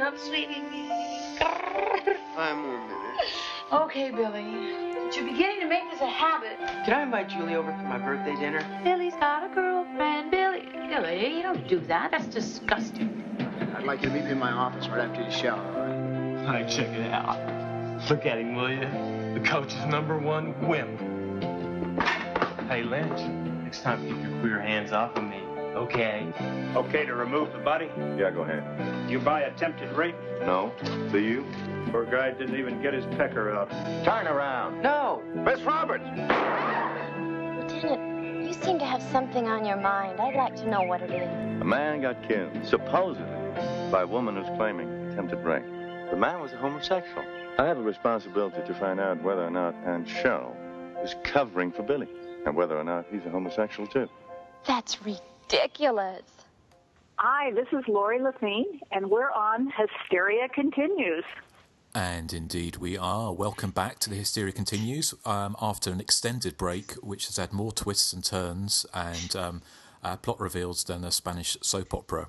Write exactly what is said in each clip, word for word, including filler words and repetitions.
up, sweetie. Five more minutes. Okay, Billy. But you're beginning to make this a habit. Can I invite Julie over for my birthday dinner? Billy's got a girlfriend. Billy. Billy, you don't do that. That's disgusting. I'd like you to meet me in my office right after you shower, all right? All right, check it out. Look at him, will you? The coach's number one wimp. Hey, Lynch, next time keep your queer hands off of me, okay? Okay to remove the body? Yeah, go ahead. You buy attempted rape? No. Do you? Poor guy didn't even get his pecker out. Turn around. No. Miss Roberts! Lieutenant, you seem to have something on your mind. I'd like to know what it is. A man got killed, supposedly, by a woman who's claiming attempted rape. The man was a homosexual. I have a responsibility to find out whether or not Aunt Cheryl is covering for Billy, and whether or not he's a homosexual, too. That's ridiculous. Hi, this is Lori Lafine, and we're on Hysteria Continues. And indeed we are. Welcome back to the Hysteria Continues um, after an extended break, which has had more twists and turns and um, uh, plot reveals than a Spanish soap opera.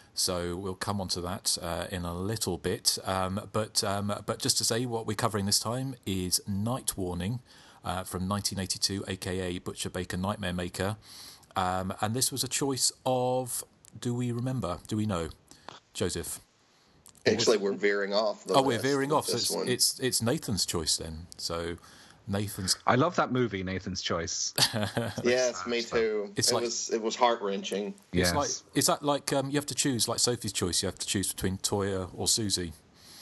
So we'll come on to that uh, in a little bit. Um, but um, but just to say, what we're covering this time is Night Warning uh, from nineteen eighty-two, a k a. Butcher Baker Nightmare Maker. Um, and this was a choice of, do we remember? Do we know? Joseph? Actually, we're veering off. The oh, we're veering off. So it's, it's it's Nathan's choice then. So Nathan's. I love that movie, Nathan's Choice. Yes, me too. It's it like, was it was heart wrenching. It's yes. like is that like um, you have to choose like Sophie's Choice? You have to choose between Toya or Susie.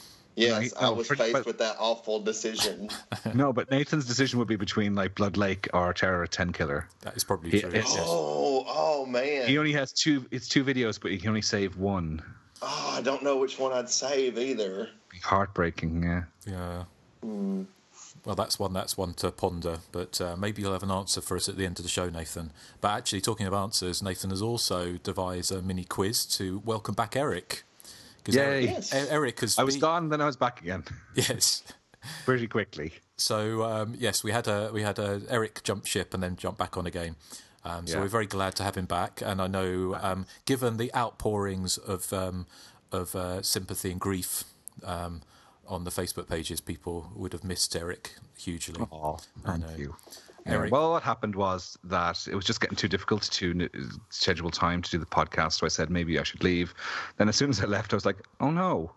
Yes, no, I was pretty, faced but, with that awful decision. No, but Nathan's decision would be between like Blood Lake or Terror at Ten Killer. That is probably he, true. Oh, oh man! He only has two. It's two videos, but he can only save one. Oh, I don't know which one I'd save either. Be heartbreaking, yeah. Yeah. Mm. Well, that's one. That's one to ponder. But uh, maybe you'll have an answer for us at the end of the show, Nathan. But actually, talking of answers, Nathan has also devised a mini quiz to welcome back Eric. Yeah, Eric, yes. Eric has. I was been... gone, then I was back again. Yes. Pretty quickly. So um, yes, we had a we had a Eric jump ship and then jump back on again. Um, so yeah. we're very glad to have him back, and I know, um, given the outpourings of um, of uh, sympathy and grief um, on the Facebook pages, people would have missed Eric hugely. Oh, thank you. Eric. Well, what happened was that it was just getting too difficult to schedule time to do the podcast, so I said maybe I should leave. Then as soon as I left, I was like, oh no,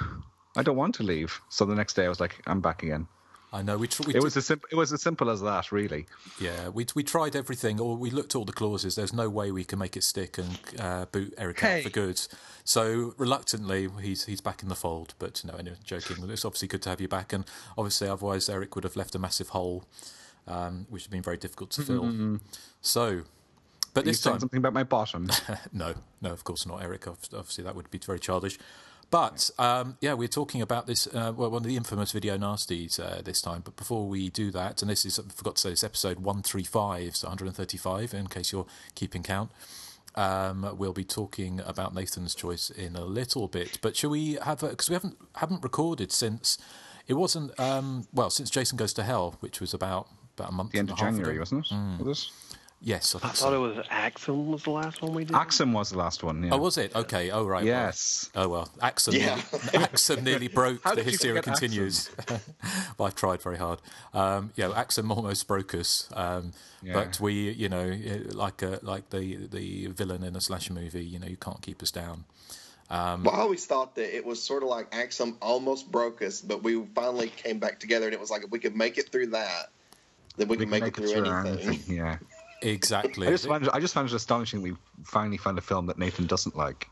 I don't want to leave. So the next day I was like, I'm back again. I know. We, tr- we it was as simple. It was as simple as that, really. Yeah, we we tried everything, or we looked at all the clauses. There's no way we can make it stick and uh, boot Eric hey. out for good. So reluctantly, he's he's back in the fold. But no, anyway, joking. It's obviously good to have you back, and obviously, otherwise Eric would have left a massive hole, um, which has been very difficult to fill. Mm-hmm. So, but Are this you time, something about my bottom? no, no, of course not, Eric. Obviously, that would be very childish. But, um, yeah, we're talking about this, uh, well, one of the infamous video nasties uh, this time. But before we do that, and this is, I forgot to say, it's episode one thirty-five, so one hundred thirty-five, in case you're keeping count. Um, we'll be talking about Nathan's Choice in a little bit. But shall we have, because we haven't haven't recorded since, it wasn't, um, well, since Jason Goes to Hell, which was about, about a month the end and of a half January, ago. wasn't it? Mm. Was it? Yes, I, I think thought so. it was Axum was the last one we did. Axum was the last one. Yeah. Oh, was it? Okay. Oh, right. Yes. Well. Oh well. Axum. Yeah. Nearly, Axum nearly broke How the did you Hysteria forget Continues. Well, I've tried very hard. Um, yeah, Axum almost broke us. Um, Yeah. But we, you know, like a, like the the villain in a slasher movie, you know, you can't keep us down. Um, Well, I always thought that it was sort of like Axum almost broke us, but we finally came back together, and it was like if we could make it through that, then we, We can make, it through, anything. anything. Yeah. exactly. I just found it, I just found it astonishing we finally found a film that Nathan doesn't like.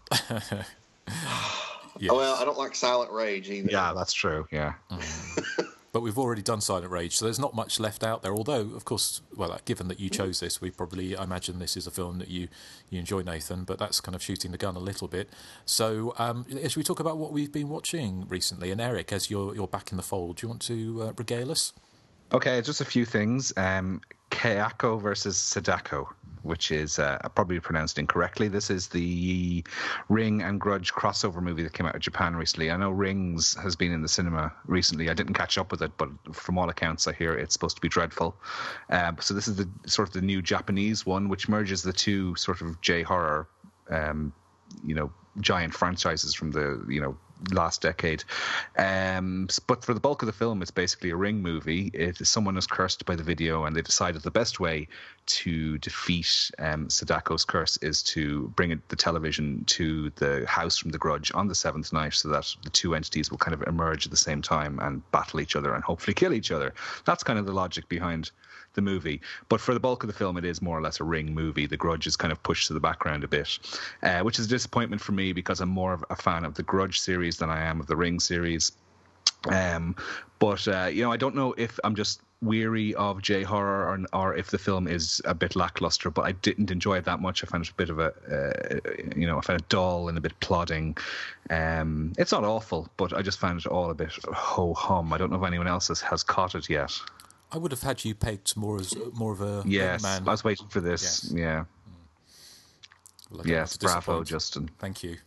Yes. Oh, well, I don't like Silent Rage either. Yeah, that's true. Yeah. Mm. But we've already done Silent Rage, so there's not much left out there. Although, of course, well, given that you chose this, we probably, I imagine this is a film that you, you enjoy, Nathan, but that's kind of shooting the gun a little bit. So, um, should we talk about what we've been watching recently? And Eric, as you're, you're back in the fold, do you want to uh, regale us? Okay, just a few things. Um, Kayako versus Sadako, which is uh, probably pronounced incorrectly. This is the Ring and Grudge crossover movie that came out of Japan recently. I know Rings has been in the cinema recently. I didn't catch up with it, but from all accounts I hear it's supposed to be dreadful. Um, so this is the sort of the new Japanese one, which merges the two sort of J-horror, um, you know, giant franchises from the, you know, last decade. Um, but for the bulk of the film, it's basically a Ring movie. It, someone is cursed by the video, and they decided the best way to defeat um, Sadako's curse is to bring it, the television to the house from the Grudge on the seventh night, so that the two entities will kind of emerge at the same time and battle each other and hopefully kill each other. That's kind of the logic behind the movie. But for the bulk of the film, it is more or less a Ring movie. The Grudge is kind of pushed to the background a bit, uh, which is a disappointment for me because I'm more of a fan of the Grudge series than I am of the Ring series. Um, but, uh, you know, I don't know if I'm just weary of J-horror or, or if the film is a bit lackluster, but I didn't enjoy it that much. I found it a bit of a, uh, you know, I found it dull and a bit plodding. Um, it's not awful, but I just found it all a bit ho-hum. I don't know if anyone else has, has caught it yet. I would have had you pegged more as more of a yes, man. I was waiting for this. Yes. Yeah. Well, yes, bravo, Justin. Thank you.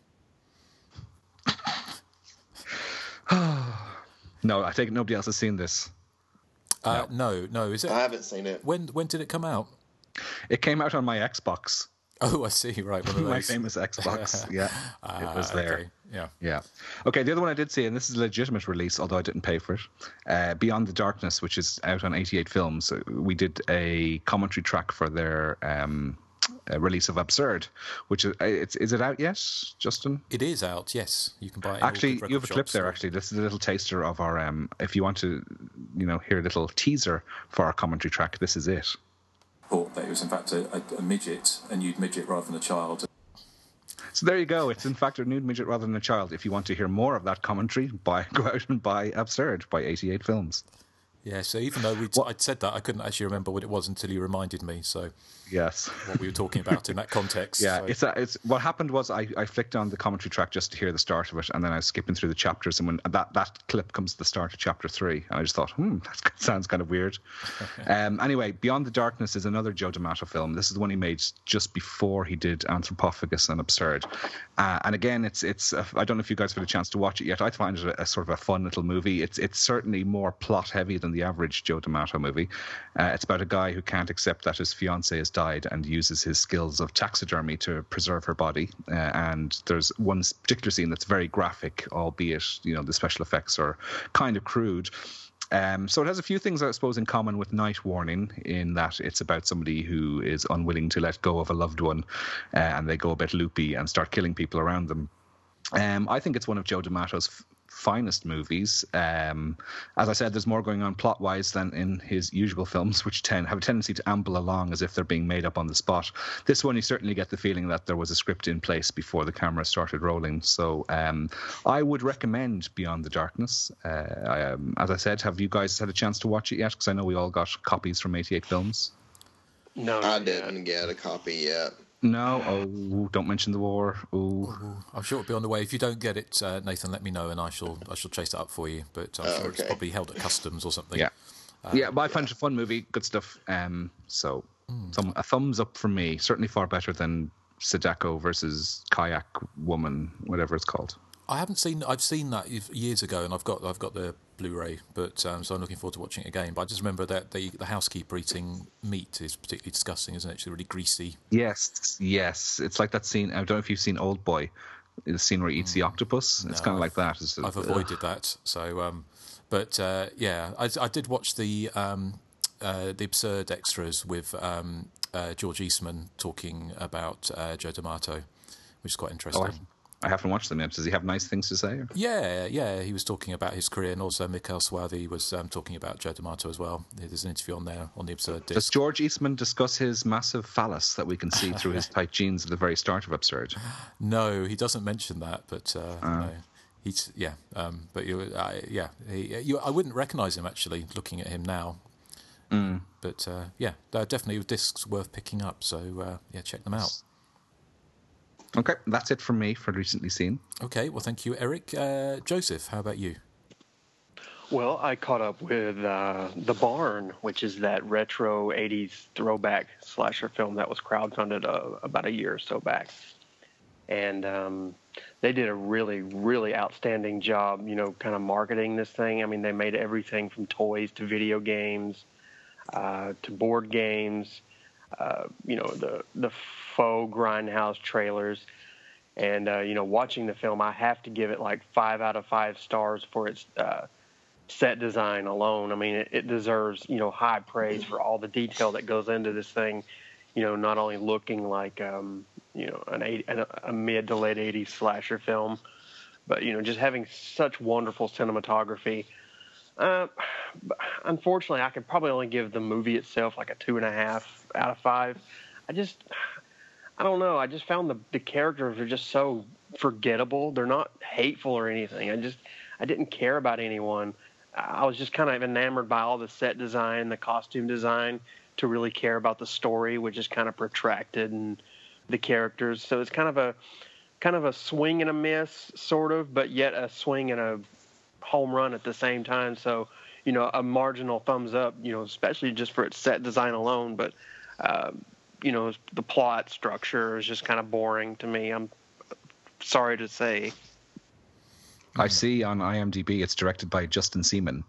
No, I think nobody else has seen this. Uh, no. no, no. Is it? I haven't seen it. When when did it come out? It came out on my Xbox. Oh, I see. Right, one of those. My famous Xbox. Yeah, uh, it was there. Okay. Yeah, yeah. Okay, the other one I did see, and this is a legitimate release, although I didn't pay for it. Uh, Beyond the Darkness, which is out on eighty-eight Films. We did a commentary track for their um, uh, release of Absurd, which is it's is it out yet, Justin? It is out. Yes, you can buy it. Actually, in all you have a clip there. Actually, this is a little taster of our. Um, if you want to, you know, hear a little teaser for our commentary track, this is it. Thought that it was in fact a, a, a midget, a nude midget rather than a child. So there you go. It's in fact a nude midget rather than a child. If you want to hear more of that commentary, buy go out and buy Absurd by eighty-eight Films. Yeah, so even though we'd, I'd said that, I couldn't actually remember what it was until you reminded me. So yes, what we were talking about in that context. Yeah, so. it's a, it's what happened was I, I flicked on the commentary track just to hear the start of it, and then I was skipping through the chapters, and when that, that clip comes to the start of chapter three, and I just thought, hmm, that sounds kind of weird. um, anyway, Beyond the Darkness is another Joe D'Amato film. This is the one he made just before he did Anthropophagus and Absurd. Uh, and again, it's it's a, I don't know if you guys have had a chance to watch it yet. I find it a, a sort of a fun little movie. It's it's certainly more plot heavy than the average Joe D'Amato movie. Uh, it's about a guy who can't accept that his fiancée has died and uses his skills of taxidermy to preserve her body. Uh, and there's one particular scene that's very graphic, albeit, you know, the special effects are kind of crude. Um, so it has a few things, I suppose, in common with Night Warning, in that it's about somebody who is unwilling to let go of a loved one, uh, and they go a bit loopy and start killing people around them. Um, I think it's one of Joe D'Amato's f- finest movies. Um, as I said, there's more going on plot-wise than in his usual films, which tend have a tendency to amble along as if they're being made up on the spot. This one, you certainly get the feeling that there was a script in place before the camera started rolling. So um, I would recommend Beyond the Darkness. Uh, I, um, as I said, have you guys had a chance to watch it yet? Because I know we all got copies from eighty-eight Films. No, I didn't get a copy yet. No, oh, don't mention the war. Oh, I'm sure it'll be on the way. If you don't get it, uh, Nathan, let me know, and I shall I shall chase it up for you. But I'm oh, sure okay. it's probably held at customs or something. Yeah, uh, yeah. But I found it a fun movie, good stuff. Um, so mm. some, a thumbs up from me. Certainly far better than Sadako versus Kayak Woman, whatever it's called. I haven't seen. I've seen that years ago, and I've got I've got the Blu-ray, but um, so I'm looking forward to watching it again. But I just remember that the the housekeeper eating meat is particularly disgusting, isn't it? It's really greasy. Yes, yes. It's like that scene. I don't know if you've seen Old Boy, the scene where he eats mm. the octopus. It's no, kind of like that. It's, I've avoided ugh. that. So, um, but uh, yeah, I, I did watch the um, uh, the Absurd extras with um, uh, George Eastman talking about uh, Joe D'Amato, which is quite interesting. Oh, I haven't watched them yet. Does he have nice things to say? Or? Yeah, yeah. He was talking about his career, and also Mikhail Swarthy was um, talking about Joe D'Amato as well. There's an interview on there on the Absurd disc. Does George Eastman discuss his massive phallus that we can see through his tight jeans at the very start of Absurd? No, he doesn't mention that, but uh, uh. no. He's yeah, um, but you, uh, yeah, he, you, I wouldn't recognise him actually looking at him now. Mm. But uh, yeah, they're definitely discs worth picking up. So uh, yeah, check them out. Okay, that's it from me for recently seen. Okay, well, thank you, Eric. Uh, Joseph, how about you? Well, I caught up with uh, The Barn, which is that retro eighties throwback slasher film that was crowdfunded uh, about a year or so back. And um, they did a really, really outstanding job, you know, kind of marketing this thing. I mean, they made everything from toys to video games uh, to board games, uh, you know, the, the faux grindhouse trailers. And, uh, you know, watching the film, I have to give it like five out of five stars for its uh, set design alone. I mean, it, it deserves, you know, high praise for all the detail that goes into this thing, you know, not only looking like, um, you know, an eighty, a mid to late eighties slasher film, but, you know, just having such wonderful cinematography. Uh, unfortunately, I could probably only give the movie itself like a two and a half out of five. I just... I don't know. I just found the the characters are just so forgettable. They're not hateful or anything. I just I didn't care about anyone. I was just kind of enamored by all the set design, the costume design, to really care about the story, which is kind of protracted, and the characters. So it's kind of a kind of a swing and a miss, sort of, but yet a swing and a home run at the same time. So, you know, a marginal thumbs up, you know, especially just for its set design alone. But uh, you know, the plot structure is just kind of boring to me. I'm sorry to say. I see on IMDb it's directed by Justin Seaman.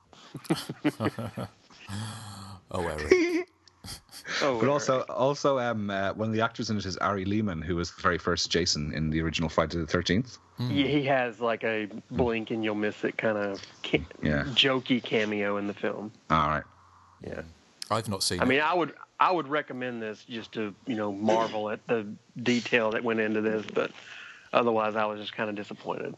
Oh, Eric. Oh, but also, also um, uh, one of the actors in it is Ari Lehman, who was the very first Jason in the original Friday the thirteenth. Yeah, he has like a blink and you'll miss it kind of ca- yeah. jokey cameo in the film. All right. Yeah. I've not seen I it. mean, I would I would recommend this just to, you know, marvel at the detail that went into this, but otherwise I was just kind of disappointed.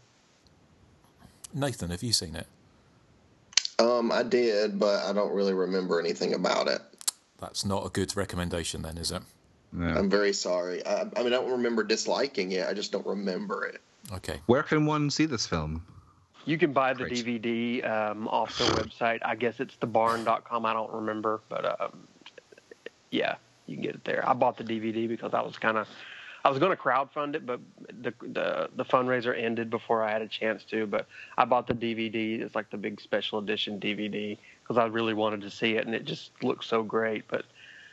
Nathan, have you seen it? Um, I did, but I don't really remember anything about it. That's not a good recommendation then, is it? No. I'm very sorry. I, I mean, I don't remember disliking it. I just don't remember it. Okay. Where can one see this film? You can buy the Great. D V D um, off their website. I guess it's the barn dot com. I don't remember, but um, yeah, you can get it there. I bought the D V D because I was kind of, I was going to crowdfund it, but the, the the fundraiser ended before I had a chance to. But I bought the D V D. It's like the big special edition D V D because I really wanted to see it, and it just looks so great. But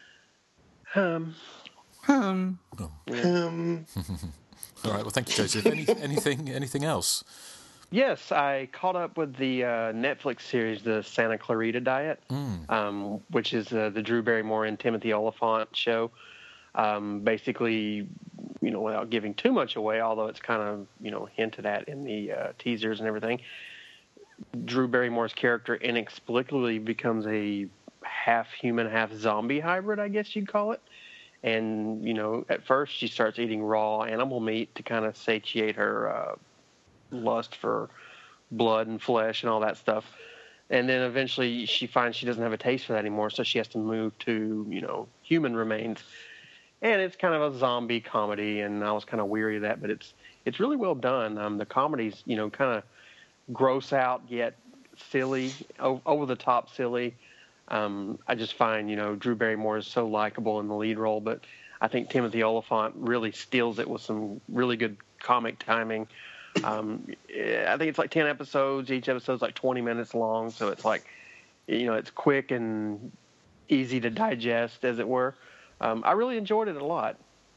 um, um, yeah. um. All right. Well, thank you, Joseph. Any, anything, anything else? Yes, I caught up with the uh, Netflix series, the Santa Clarita Diet, Mm. um, which is uh, the Drew Barrymore and Timothy Olyphant show. Um, basically, you know, without giving too much away, although it's kind of, you know, hinted at in the uh, teasers and everything, Drew Barrymore's character inexplicably becomes a half human, half zombie hybrid, I guess you'd call it. And, you know, at first she starts eating raw animal meat to kind of satiate her uh, lust for blood and flesh and all that stuff. And then eventually she finds she doesn't have a taste for that anymore, so she has to move to, you know, human remains. And it's kind of a zombie comedy, and I was kind of weary of that, but it's it's really well done. Um, the comedy's, you know, kind of gross out yet silly, over the top silly. Um, I just find, you know, Drew Barrymore is so likable in the lead role, but I think Timothy Olyphant really steals it with some really good comic timing. Um, I think it's like ten episodes. Each episode's like twenty minutes long, so it's like, you know, it's quick and easy to digest, as it were. Um, I really enjoyed it a lot.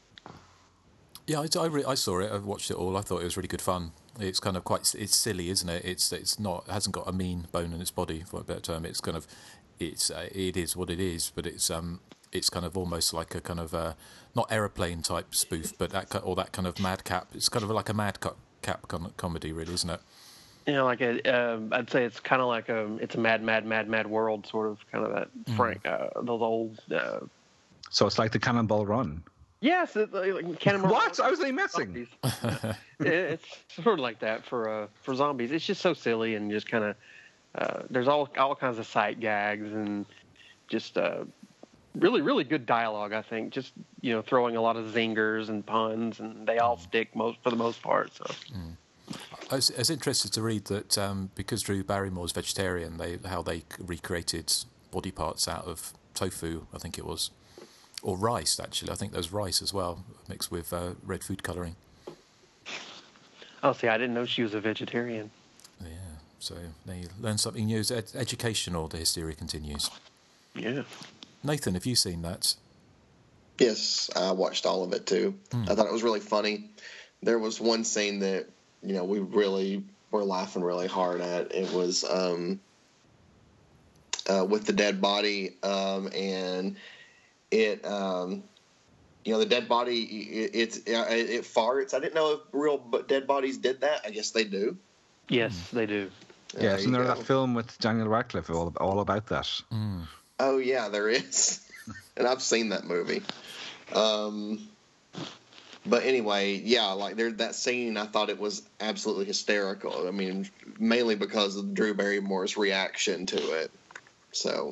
Yeah, I, I, re- I saw it. I watched it all. I thought it was really good fun. It's kind of quite, it's silly, isn't it? It's it's not, it hasn't got a mean bone in its body, for a better term. It's kind of, it's uh, it is what it is, but it's um it's kind of almost like a kind of uh, not Aeroplane type spoof, but that or that kind of madcap. It's kind of like a madcap com- comedy, really, isn't it? You know, like a, uh, I'd say it's kind of like a, it's a mad, mad, mad, mad world, sort of, kind of that Mm. Frank, uh, those old. Uh, So it's like the Cannonball Run. yes, it, like Cannonball. What? I was they messing? It's sort of like that for uh, for zombies. It's just so silly and just kind of. Uh, there's all all kinds of sight gags and just uh, really really good dialogue. I think just you know throwing a lot of zingers and puns, and they all stick most for the most part. So. Mm. I was, I was interested to read that um, because Drew Barrymore's vegetarian, they how they recreated body parts out of tofu, I think it was, or rice actually. I think there's rice as well, mixed with uh, red food colouring. Oh, see, I didn't know she was a vegetarian. Yeah, so they learn something new. It's ed- educational. The Hysteria Continues. Yeah. Nathan, have you seen that? Yes, I watched all of it too. Mm. I thought it was really funny. There was one scene that, you know, we really were laughing really hard at. It was um, uh, with the dead body, um, and it um, you know, the dead body, it, it's it, it farts. I didn't know if real dead bodies did that. I guess they do. Yes, they do. Yeah, There isn't you there go. that film with Daniel Radcliffe all, all about that? Oh yeah, there is, and I've seen that movie. Um, but anyway, yeah, like there that scene, I thought it was absolutely hysterical. I mean, mainly because of Drew Barrymore's reaction to it. So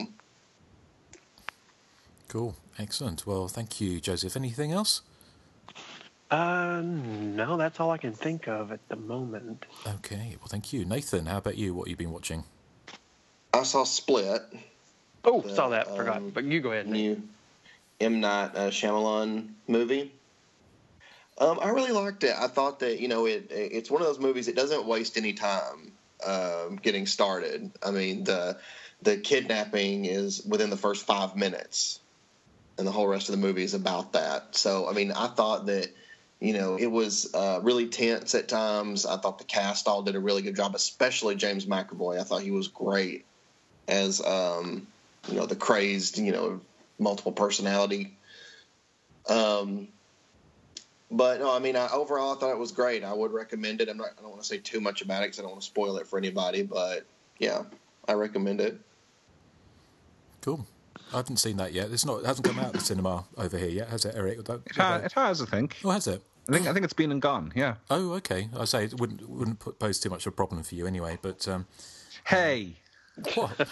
Cool. Excellent. Well, thank you, Joseph. Anything else? Uh, no, that's all I can think of at the moment. Okay. Well, thank you. Nathan, how about you? What have you been watching? I saw Split. Oh, the, saw that. Forgot. um, But you go ahead. Nate. New M. Night uh, Shyamalan movie. Um, I really liked it. I thought that, you know, it it's one of those movies that doesn't waste any time um, getting started. I mean, the the kidnapping is within the first five minutes, and the whole rest of the movie is about that. So, I mean, I thought that, you know, it was uh, really tense at times. I thought the cast all did a really good job, especially James McAvoy. I thought he was great as, um, you know, the crazed, you know, multiple personality. Um, but no, I mean, I, overall, I thought it was great. I would recommend it. I'm not, I don't want to say too much about it because I don't want to spoil it for anybody. But yeah, I recommend it. Cool. I haven't seen that yet. It's not. It hasn't come out in the cinema over here yet, has it, Eric? It, ha- it has, I think. Oh, has it? I think I think it's been and gone. Yeah. Oh, okay. I say it wouldn't wouldn't put, pose too much of a problem for you anyway. But um, hey, what?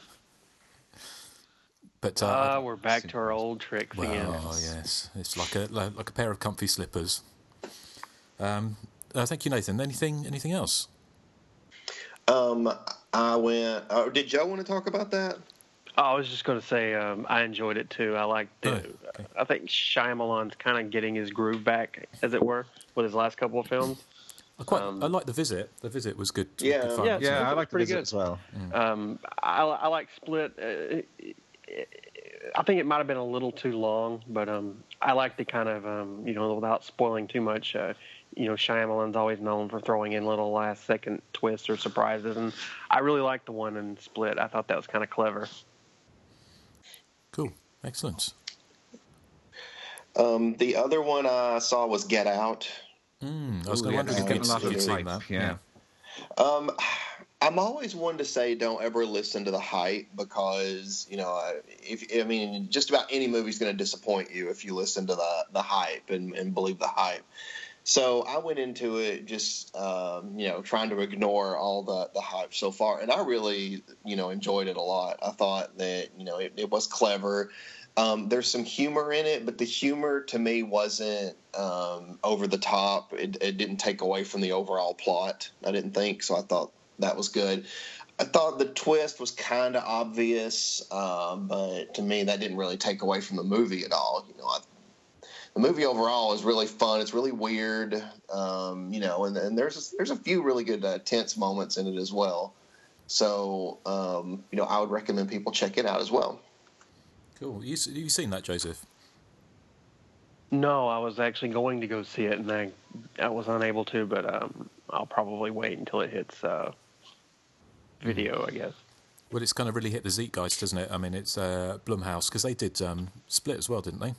But uh, Ah, we're back to our old tricks well, again. Oh yes, it's like a like, like a pair of comfy slippers. Um, uh, thank you, Nathan. Anything anything else? Um, I went. Uh, did Joe want to talk about that? Oh, I was just going to say um, I enjoyed it too. I liked it. Oh, okay. I think Shyamalan's kind of getting his groove back, as it were, with his last couple of films. I quite Um, I like The Visit. The Visit was good. Yeah. good fun. Yeah, yeah, I like the pretty visit good. as well. Um, I, I like Split. Uh, I think it might have been a little too long, but um, I like the kind of, um, you know, without spoiling too much, uh, you know, Shyamalan's always known for throwing in little last-second twists or surprises, and I really liked the one in Split. I thought that was kind of clever. Cool. Excellent. Um, the other one I saw was Get Out. Mm, I was Ooh, going yeah, to wonder it's if getting you'd a lot of seen hype, that. yeah. Um, I'm always one to say don't ever listen to the hype because, you know, if I mean, just about any movie is going to disappoint you if you listen to the, the hype and, and believe the hype. So I went into it just, um, you know, trying to ignore all the, the hype so far. And I really, you know, enjoyed it a lot. I thought that, you know, it, it was clever. Um, there's some humor in it, but the humor to me wasn't um, over the top. It, it didn't take away from the overall plot, I didn't think. So I thought that was good. I thought the twist was kind of obvious, um, but to me that didn't really take away from the movie at all. You know, I, the movie overall is really fun. It's really weird, um, you know, and, and there's a, there's a few really good uh, tense moments in it as well. So, um, you know, I would recommend people check it out as well. Cool. You you seen that, Joseph? No, I was actually going to go see it, and I, I was unable to, but um, I'll probably wait until it hits uh, video, I guess. Well, it's kind of really hit the zeitgeist, doesn't it? I mean, it's uh, Blumhouse, because they did um, Split as well, didn't they?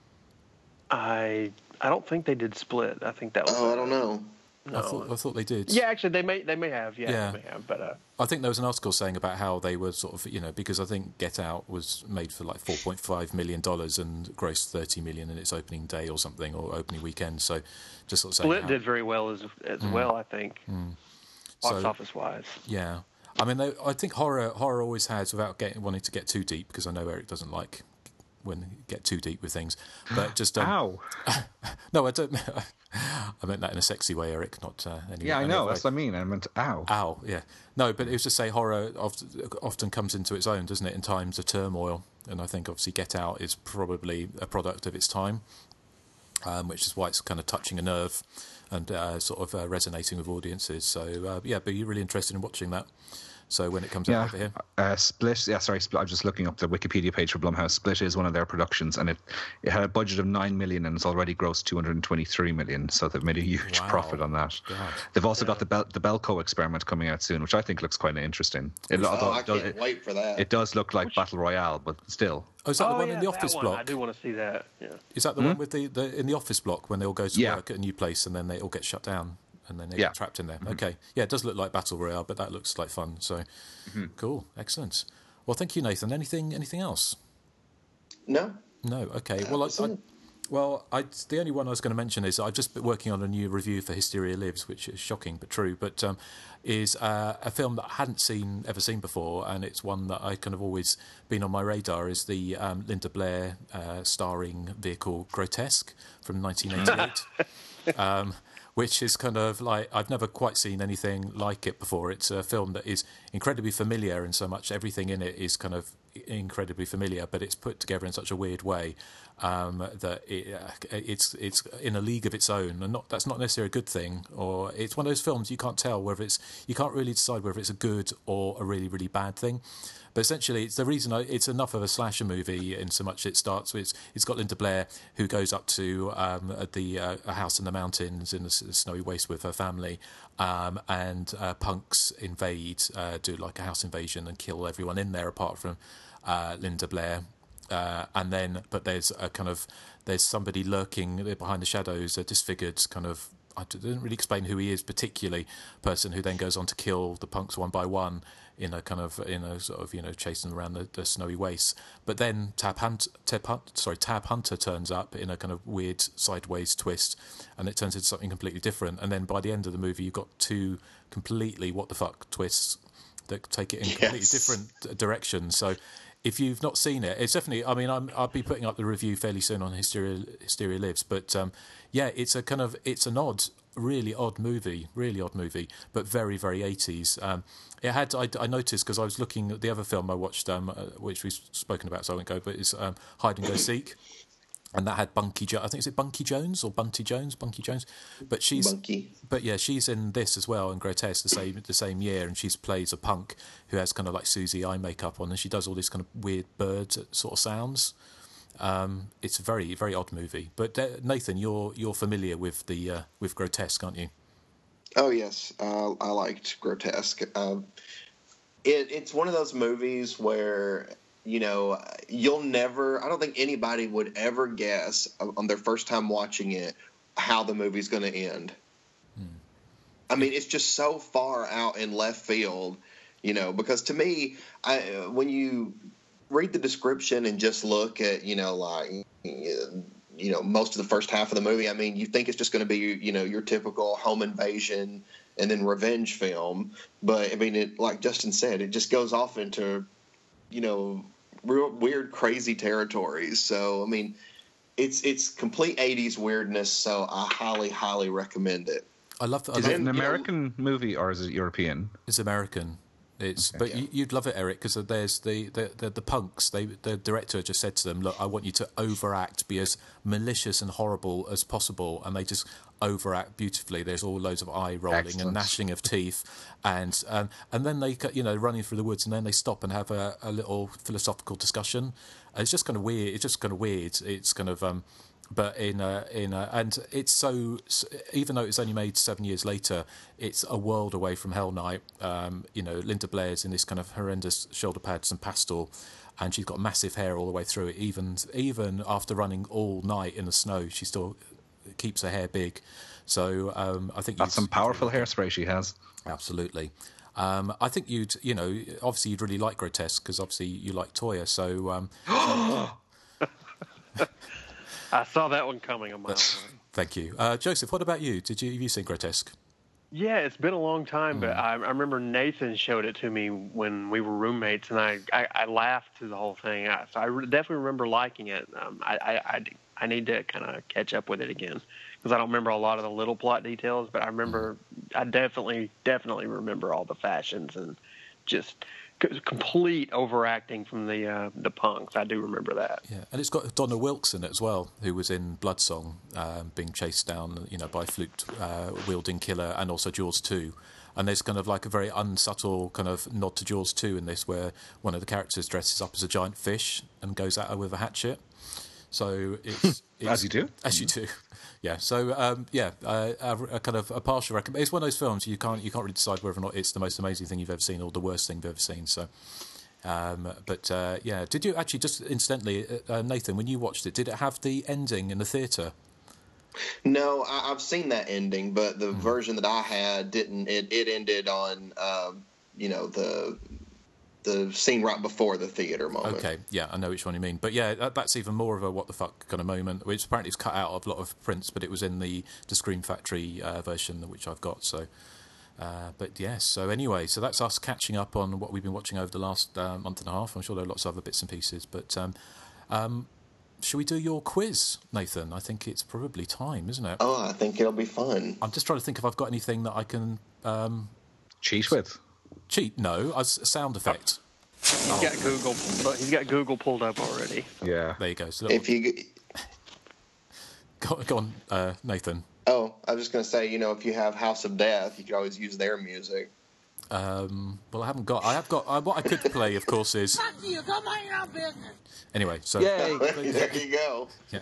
I I don't think they did Split. I think that was. Oh, I don't know. No. I thought I thought they did. Yeah, actually, they may they may have. Yeah, Yeah. they may have. But uh, I think there was an article saying about how they were sort of, you know, because I think Get Out was made for like four point five million dollars and grossed thirty million dollars in its opening day or something, or opening weekend. So just sort of saying Split how, did very well as as Mm. well, I think, Mm. box So- office wise. Yeah, I mean, they, I think horror horror always has, without getting wanting to get too deep, because I know Eric doesn't like when you get too deep with things. But just um, Ow. no, I don't. I meant that in a sexy way, Eric. Not uh, any. Yeah, I any know. other That's way. what I mean. I meant ow. Ow, yeah. No, but it was just say horror often, often comes into its own, doesn't it, in times of turmoil? And I think obviously Get Out is probably a product of its time, um, which is why it's kind of touching a nerve and uh, sort of uh, resonating with audiences. So uh, yeah, but you're really interested in watching that. So when it comes Yeah, out over here, uh, Split. Yeah, sorry, Split, I'm just looking up the Wikipedia page for Blumhouse. Split is one of their productions, and it it had a budget of nine million and it's already grossed two hundred twenty-three million. So they've made a huge Wow. profit on that. God. They've also got the Bel- the Belko experiment coming out soon, which I think looks quite interesting. It, Oh, although I it does- can't it- wait for that. It does look like Battle Royale, but still. oh, is that the oh, one yeah, in the that office one. block? I do want to see that. Yeah. Is that the Hmm? one with the, the in the office block when they all go to Yeah. work at a new place and then they all get shut down and then they Yeah. get trapped in there? Okay, yeah, it does look like Battle Royale, but that looks like fun. So cool, excellent. Well, thank you, Nathan. Anything anything else? No. No. Okay. Well, I, That's I, it. well, I, the only one I was going to mention is I've just been working on a new review for Hysteria Lives, which is shocking but true. But um, is uh, a film that I hadn't seen ever seen before, and it's one that I kind of always been on my radar. Is the um, Linda Blair uh, starring vehicle Grotesque from nineteen eighty-eight. um, which is kind of like, I've never quite seen anything like it before. It's a film that is incredibly familiar in so much everything in it is kind of incredibly familiar, but it's put together in such a weird way um, that it, uh, it's it's in a league of its own, and not that's not necessarily a good thing. Or it's one of those films you can't tell whether it's you can't really decide whether it's a good or a really really bad thing. But essentially, it's the reason I, it's enough of a slasher movie in so much it starts with. It's got Linda Blair who goes up to um, the uh, a house in the mountains in the snowy waste with her family, um, and uh, punks invade, uh, do like a house invasion and kill everyone in there apart from uh, Linda Blair. Uh, and then, but there's a kind of there's somebody lurking behind the shadows, a disfigured kind of. I didn't really explain who he is particularly, person who then goes on to kill the punks one by one in a kind of in a sort of you know chasing them around the, the snowy wastes. But then Tab Hunt, Tab Hunt, sorry, Tab Hunter turns up in a kind of weird sideways twist, and it turns into something completely different. And then by the end of the movie, you've got two completely what the fuck twists that take it in completely Yes. different directions. So. If you've not seen it, it's definitely. I mean, I'm, I'll be putting up the review fairly soon on Hysteria, Hysteria Lives. But um, yeah, it's a kind of it's an odd, really odd movie, really odd movie, but very very eighties. Um, it had I, I noticed because I was looking at the other film I watched, um, uh, which we've spoken about so I won't go, but it's um, Hide and Go Seek. And that had Bunky Jo I think is it Bunky Jones or Bunty Jones, Bunky Jones, but she's Bunky. But yeah, she's in this as well in Grotesque the same the same year, and she plays a punk who has kind of like Susie eye makeup on, and she does all these kind of weird bird sort of sounds. Um, it's a very very odd movie. But uh, Nathan, you're you're familiar with the uh, with Grotesque, aren't you? Oh yes, uh, I liked Grotesque. Um, it, it's one of those movies where you know you'll never. I don't think anybody would ever guess on their first time watching it how the movie's going to end. Hmm. I mean, it's just so far out in left field, you know. Because to me, I, when you read the description and just look at you know like. You know, most of the first half of the movie, I mean, you think it's just going to be, you know, your typical home invasion and then revenge film. But, I mean, it, like Justin said, it just goes off into, you know, real weird, crazy territories. So, I mean, it's it's complete eighties weirdness, so I highly, highly recommend it. I love that. Is it an American movie or is it European? It's American. It's, okay, but yeah. you, you'd love it, Eric, because there's the, the, the, the punks. They, the director just said to them, "Look, I want you to overact, be as malicious and horrible as possible," and they just overact beautifully. There's all loads of eye rolling Excellent. and gnashing of teeth, and um, and then they, you know, running through the woods, and then they stop and have a, a little philosophical discussion. It's just kind of weird. It's just kind of weird. It's kind of. Um, But in a, in a, and it's so, even though it's only made seven years later, it's a world away from Hell Night. Um, you know, Linda Blair's in this kind of horrendous shoulder pads and pastel, and she's got massive hair all the way through it. Even even after running all night in the snow, she still keeps her hair big. So um, I think that's some powerful hairspray she has. Absolutely. Um, I think you'd, you know, obviously you'd really like Grotesque because obviously you like Toya. So. Um, I saw that one coming a mile away. Thank you. Uh, Joseph, what about you? Did you have you seen Grotesque? Yeah, it's been a long time, Mm. but I, I remember Nathan showed it to me when we were roommates, and I, I, I laughed through the whole thing. I, so I re- definitely remember liking it. Um, I, I, I, I need to kind of catch up with it again because I don't remember a lot of the little plot details, but I remember, mm. I definitely, definitely remember all the fashions and just complete overacting from the uh, the punks. I do remember that. Yeah, and it's got Donna Wilkes in it as well, who was in Bloodsong, um, being chased down, you know, by flute uh, wielding killer, and also Jaws two. And there's kind of like a very unsubtle kind of nod to Jaws two in this, where one of the characters dresses up as a giant fish and goes at her with a hatchet. So it's, it's as you do, as you do, yeah. So um, yeah, uh, a, a kind of a partial recommend. It's one of those films you can't you can't really decide whether or not it's the most amazing thing you've ever seen or the worst thing you've ever seen. So, um, but uh, yeah, did you actually just incidentally, uh, Nathan, when you watched it, did it have the ending in the theatre? No, I, I've seen that ending, but the Mm. version that I had didn't. It, it ended on, uh, you know, the the scene right before the theater moment. Okay, yeah, I know which one you mean. But yeah, that, that's even more of a what the fuck kind of moment, which apparently is cut out of a lot of prints, but it was in the, the Scream Factory uh, version, which I've got. So, uh, but yes, so anyway, so that's us catching up on what we've been watching over the last uh, month and a half. I'm sure there are lots of other bits and pieces, but um, um, shall we do your quiz, Nathan? I think it's probably time, isn't it? Oh, I think it'll be fun. I'm just trying to think if I've got anything that I can... Um, cheat with. Cheat? No, as a sound effect. He's got Google. He's got Google pulled up already. Yeah. There you go. So If you, go, go on, uh, Nathan. oh, I was just gonna say, you know, if you have House of Death, you could always use their music. Um, well, I haven't got. I have got. I, what I could play, of course, is. Fuck you! Go mind your own business. Anyway, so. Yay! There you go. Yeah.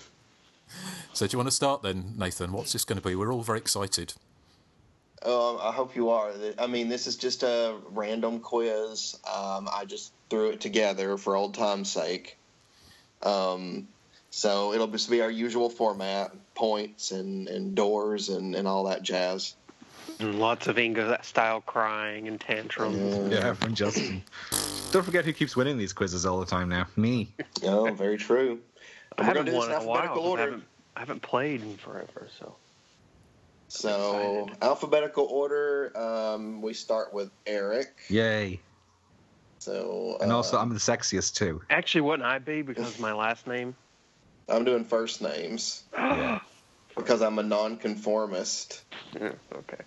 So, do you want to start then, Nathan? What's this going to be? We're all very excited. Um, I hope you are. I mean, this is just a random quiz. Um, I just threw it together for old time's sake. Um, so it'll just be our usual format, points and, and doors and, and all that jazz. And lots of Inga-style crying and tantrums. Yeah, from Justin. Don't forget who keeps winning these quizzes all the time now. Me. Oh, very true. I We're haven't gonna do this won in in a while. alphabetical 'cause I order. haven't, I haven't played in forever, so. So, alphabetical order, um, we start with Eric. Yay. So, And also, uh, I'm the sexiest too. Actually, wouldn't I be because of my last name? I'm doing first names Yeah. because I'm a nonconformist. Yeah, okay.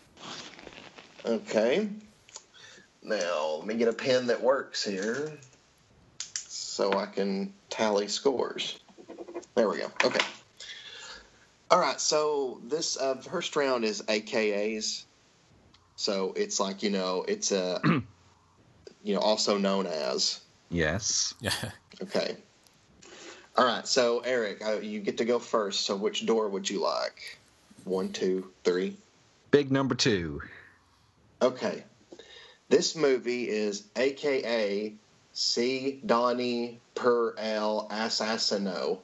Okay. Now, let me get a pen that works here so I can tally scores. There we go. Okay. All right, so this uh, first round is A K As. So it's like, you know, it's a, you know, also known as. Yes. Yeah. Okay. All right, so Eric, uh, you get to go first. So which door would you like? One, two, three. Big number two. Okay. This movie is A K A C. Donnie per el Assassino.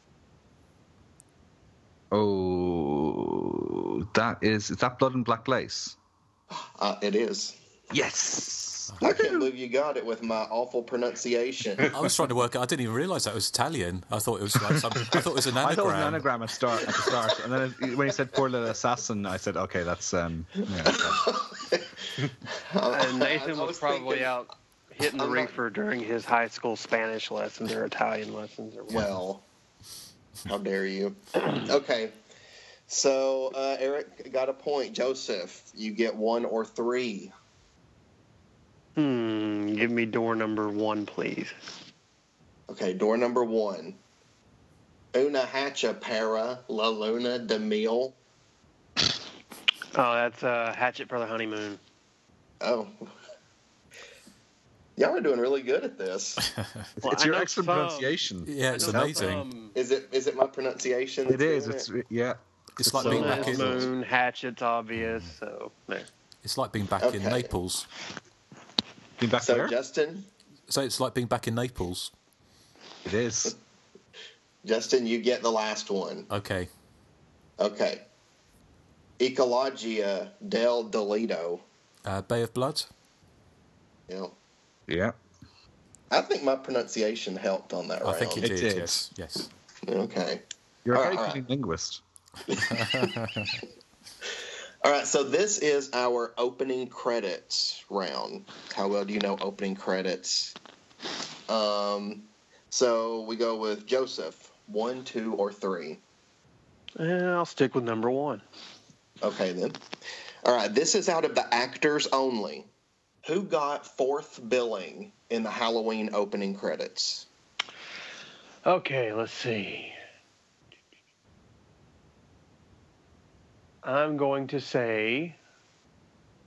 Oh, that is, is that Blood and Black Lace? Uh, it is. Yes. I can't believe you got it with my awful pronunciation. I was trying to work. I didn't even realise that was Italian. I thought it was like some. I thought it was an I thought it was an anagram. anagram at, start, at the start. And then it, when he said poor little assassin, I said, okay, that's... um. Yeah, And Nathan I was, was probably thinking- out hitting the I'm not- reefer during his high school Spanish lessons or Italian lessons or whatever. Well, how dare you? Okay. So, uh, Eric got a point. Joseph, you get one or three. Hmm, give me door number one, please. Okay, door number one. Una hacha para la luna de mil. Oh, that's uh, Hatchet for the Honeymoon. Oh. Y'all are doing really good at this. Well, it's I your know excellent some. pronunciation. Yeah, it's I know amazing. some. Is it is it my pronunciation? It that's is. doing It's it? yeah. It's like so being Luna back is in. moon, Hatchet's obvious, so there. It's like being back in Okay. Naples. Been back So, there? Justin, So it's like being back in Naples. It is. Justin, you get the last one. Okay. Okay. Ecologia del Delito. Uh, Bay of Blood. Yeah. Yeah. I think my pronunciation helped on that I round. think it It did. did. Yes. Yes. Okay. You're a All very right, all keen linguist. All right, so this is our opening credits round. How well do you know opening credits? Um, so we go with Joseph, one, two, or three. Eh, I'll stick with number one. Okay, then. All right, this is out of the actors only. Who got fourth billing in the Halloween opening credits? Okay, let's see. I'm going to say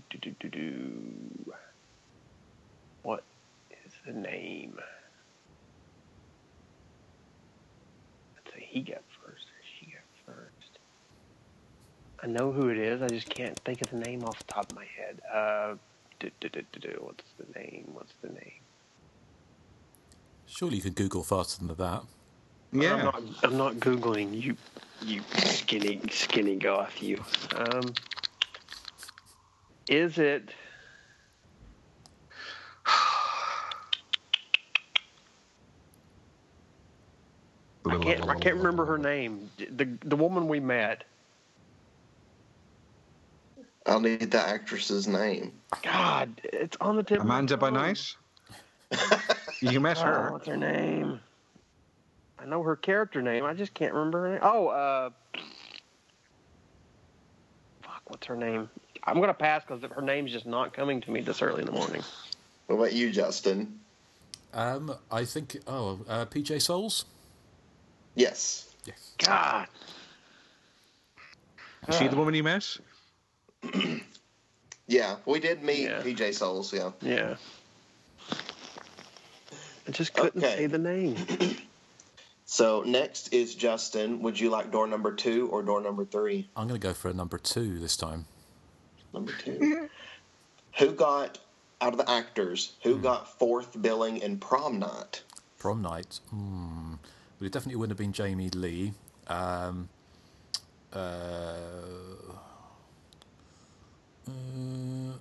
do, do, do, do. What is the name? Let's say he got first. She got first. I know who it is. I just can't think of the name off the top of my head. Uh, do, do, do, do, do. What's the name? What's the name? Surely you can Google faster than that. Yeah. I'm not, I'm not Googling, you you skinny, skinny goth, you. Um, is it... I can't, I can't remember her name. The, the woman we met. I'll need the actress's name. God, it's on the tip Amanda of my by tongue. Night? You met her. Oh, what's her name? I know her character name. I just can't remember her name. Oh, uh... Fuck, what's her name? I'm going to pass because her name's just not coming to me this early in the morning. What about you, Justin? Um, I think, oh, uh, P J Souls? Yes. Yes. God. Is she the woman you met? Yeah, we did meet Yeah. P J Souls, yeah. Yeah. I just couldn't Okay. say the name. So next is Justin. Would you like door number two or door number three? I'm going to go for a number two this time. Number two. Who got, out of the actors, who got fourth billing in Prom Night? Prom Night. Hmm. Well, it definitely wouldn't have been Jamie Lee. Um, uh, uh,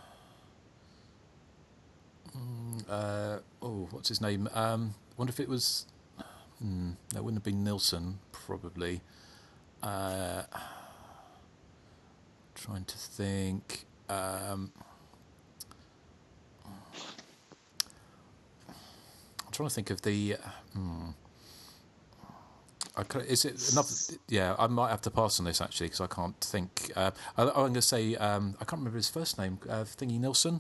uh, oh, what's his name? Um, wonder if it was... Hmm, that wouldn't have been Nilsson, probably. Uh, trying to think... Um, I'm trying to think of the... Hmm, I could, is it another? Yeah, I might have to pass on this actually because I can't think. Uh, I, I'm going to say um, I can't remember his first name. Uh, Thingy Nilsson.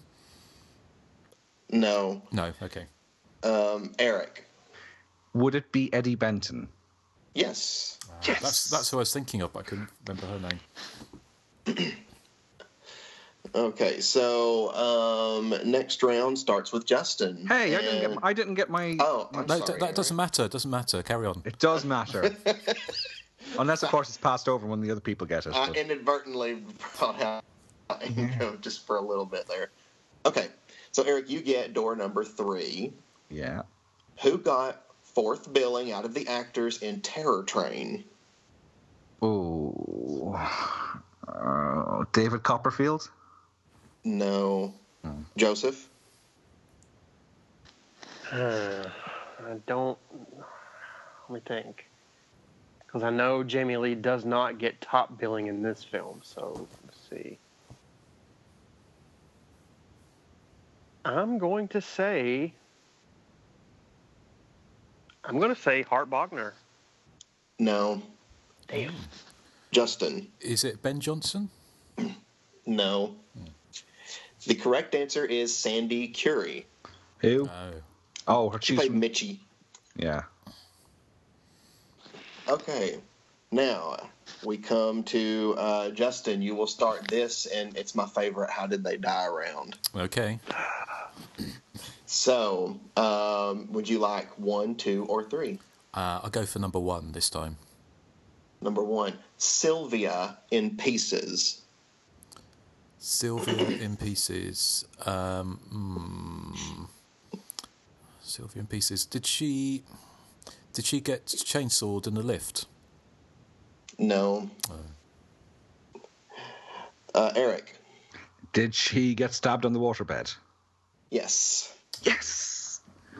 No. No. Okay. Um, Eric. Would it be Eddie Benton? Yes. Uh, yes. That's that's who I was thinking of, but I couldn't remember her name. Okay, so um, next round starts with Justin. Hey, I and... didn't get. My, I didn't get my. Oh, I'm no, sorry, that Eric. doesn't matter. It doesn't matter. Carry on. It does matter. Unless, of course, it's passed over when the other people get it. I but- inadvertently brought out Ingo just for a little bit there. Okay, so Eric, you get door number three. Yeah. Who got fourth billing out of the actors in Terror Train? Oh, uh, David Copperfield. No. Hmm. Joseph? Uh, I don't... Let me think. Because I know Jamie Lee does not get top billing in this film, so let's see. I'm going to say... I'm going to say Hart Bogner. No. Damn. Justin? Is it Ben Johnson? No. Hmm. The correct answer is Sandy Curie. Who? No. Oh, her She she's played from- Mitchie. Yeah. Okay. Now, we come to uh, Justin. You will start this, and it's my favorite How Did They Die round. Okay. So, um, would you like one, two, or three? Uh, I'll go for number one this time. Number one, Sylvia in Pieces. Sylvia in Pieces. Um, hmm. Sylvia in Pieces. Did she? Did she get chainsawed in the lift? No. Oh. Uh, Eric. Did she get stabbed on the waterbed? Yes. Yes.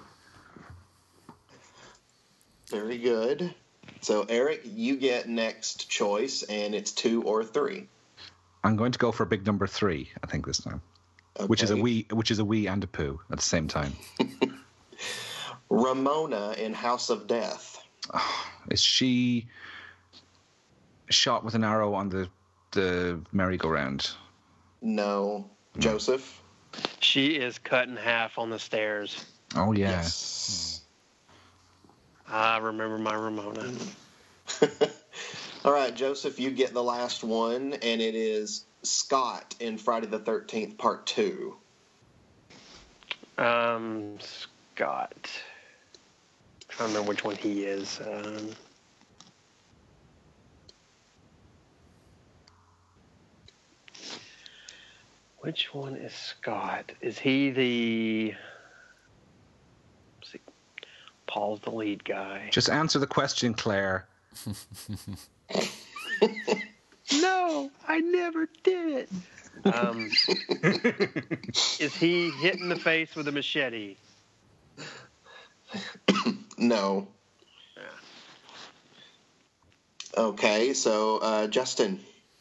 Very good. So, Eric, you get next choice, and it's two or three. I'm going to go for big number three. I think this time, okay. which is a wee, which is a wee and a poo at the same time. Ramona in House of Death. Oh, is she shot with an arrow on the the merry-go-round? No. Joseph? She is cut in half on the stairs. Oh, yeah. Yes. I remember my Ramona. All right, Joseph, you get the last one, and it is Scott in Friday the thirteenth Part two? Um, Scott. I don't remember which one he is. Um, which one is Scott? Is he the... Let's see. Paul's the lead guy. Just answer the question, Claire. No, I never did. Um, is he hit in the face with a machete? No. Okay, so uh, Justin.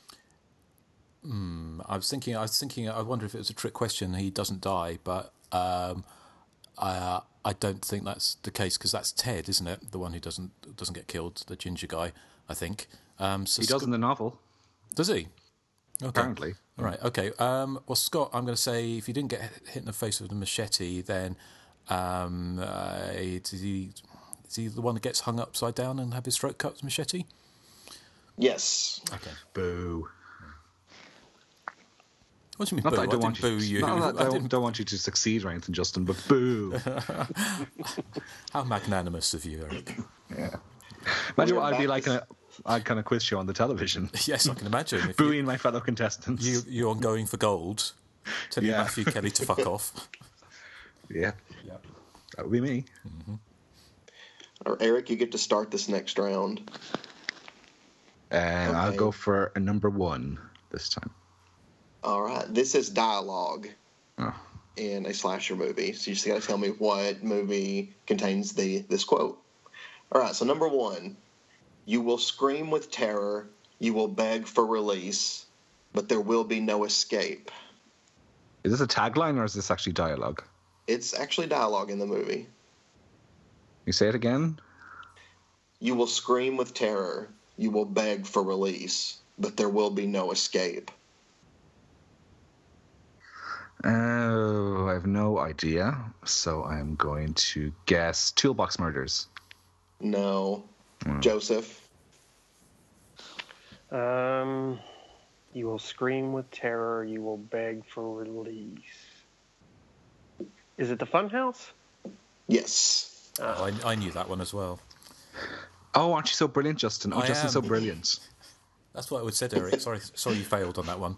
Hmm, I was thinking. I was thinking. I wonder if it was a trick question. He doesn't die, but um, I uh, I don't think that's the case because that's Ted, isn't it? The one who doesn't doesn't get killed, the ginger guy. I think. Um, so he does Sc- in the novel. Does he? Okay. Apparently. All right. Okay. Um, well, Scott, I'm going to say if he didn't get hit in the face with a machete, then um, uh, is he is he the one that gets hung upside down and have his throat cut with a machete? Yes. Okay. Boo. What do you mean, not boo? That I don't I want boo you. you. Not that I, I don't, don't want you to succeed or anything, Justin, but boo. How magnanimous of you, Eric. Yeah. Imagine what I'd be like in a I'd kind of quiz show on the television. Yes, I can imagine. If Booing you, my fellow contestants. You, you're on Going for Gold, telling yeah. Matthew Kelly to fuck off. Yeah. yeah. That would be me. Mm-hmm. Or Eric, you get to start this next round. And okay. I'll go for a number one this time. All right. This is dialogue oh. in a slasher movie. So you just got to tell me what movie contains the this quote. All right. So number one. You will scream with terror, you will beg for release, but there will be no escape. Is this a tagline or is this actually dialogue? It's actually dialogue in the movie. You say it again? You will scream with terror, you will beg for release, but there will be no escape. Oh, I have no idea, so I'm going to guess Toolbox Murders. No. Mm. Joseph? Um, you will scream with terror. You will beg for release. Is it the Funhouse? Yes. Oh, I, I knew that one as well. Oh, aren't you so brilliant, Justin? Oh, I Justin's am. so brilliant. That's what I would said, Eric. Sorry, sorry you failed on that one.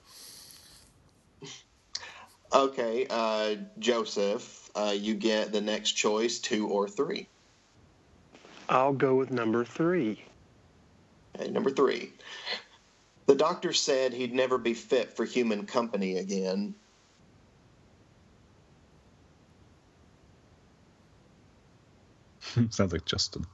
Okay, uh, Joseph, uh, you get the next choice, two or three. I'll go with number three. Okay, number three. The doctor said he'd never be fit for human company again. Sounds like Justin.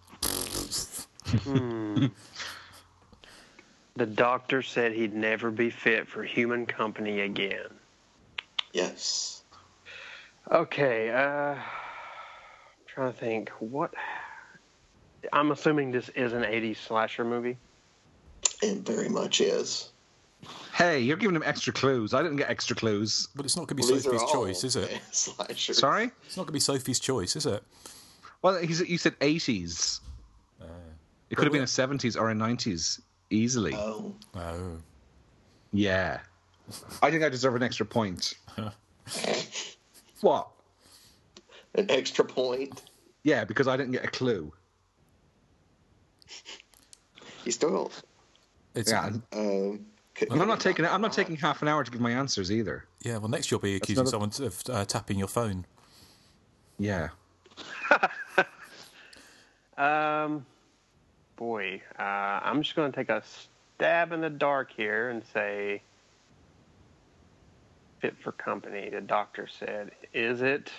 hmm. The doctor said he'd never be fit for human company again. Yes. Okay, uh, I'm trying to think. What... I'm assuming this is an eighties slasher movie. It very much is. Hey, you're giving him extra clues. I didn't get extra clues. But it's not going to be well, Sophie's choice, is it? Slashers. Sorry? It's not going to be Sophie's choice, is it? Well, he's, you said eighties. Uh, it could have been a seventies or a nineties, easily. Oh. Oh. Yeah. I think I deserve an extra point. What? An extra point? Yeah, because I didn't get a clue. You still. It's, yeah. Um, and I'm not taking. I'm not taking half an hour to give my answers either. Yeah. Well, next you'll be accusing someone of uh, tapping your phone. Yeah. um. Boy, uh, I'm just going to take a stab in the dark here and say, "Fit for company." The doctor said, "Is it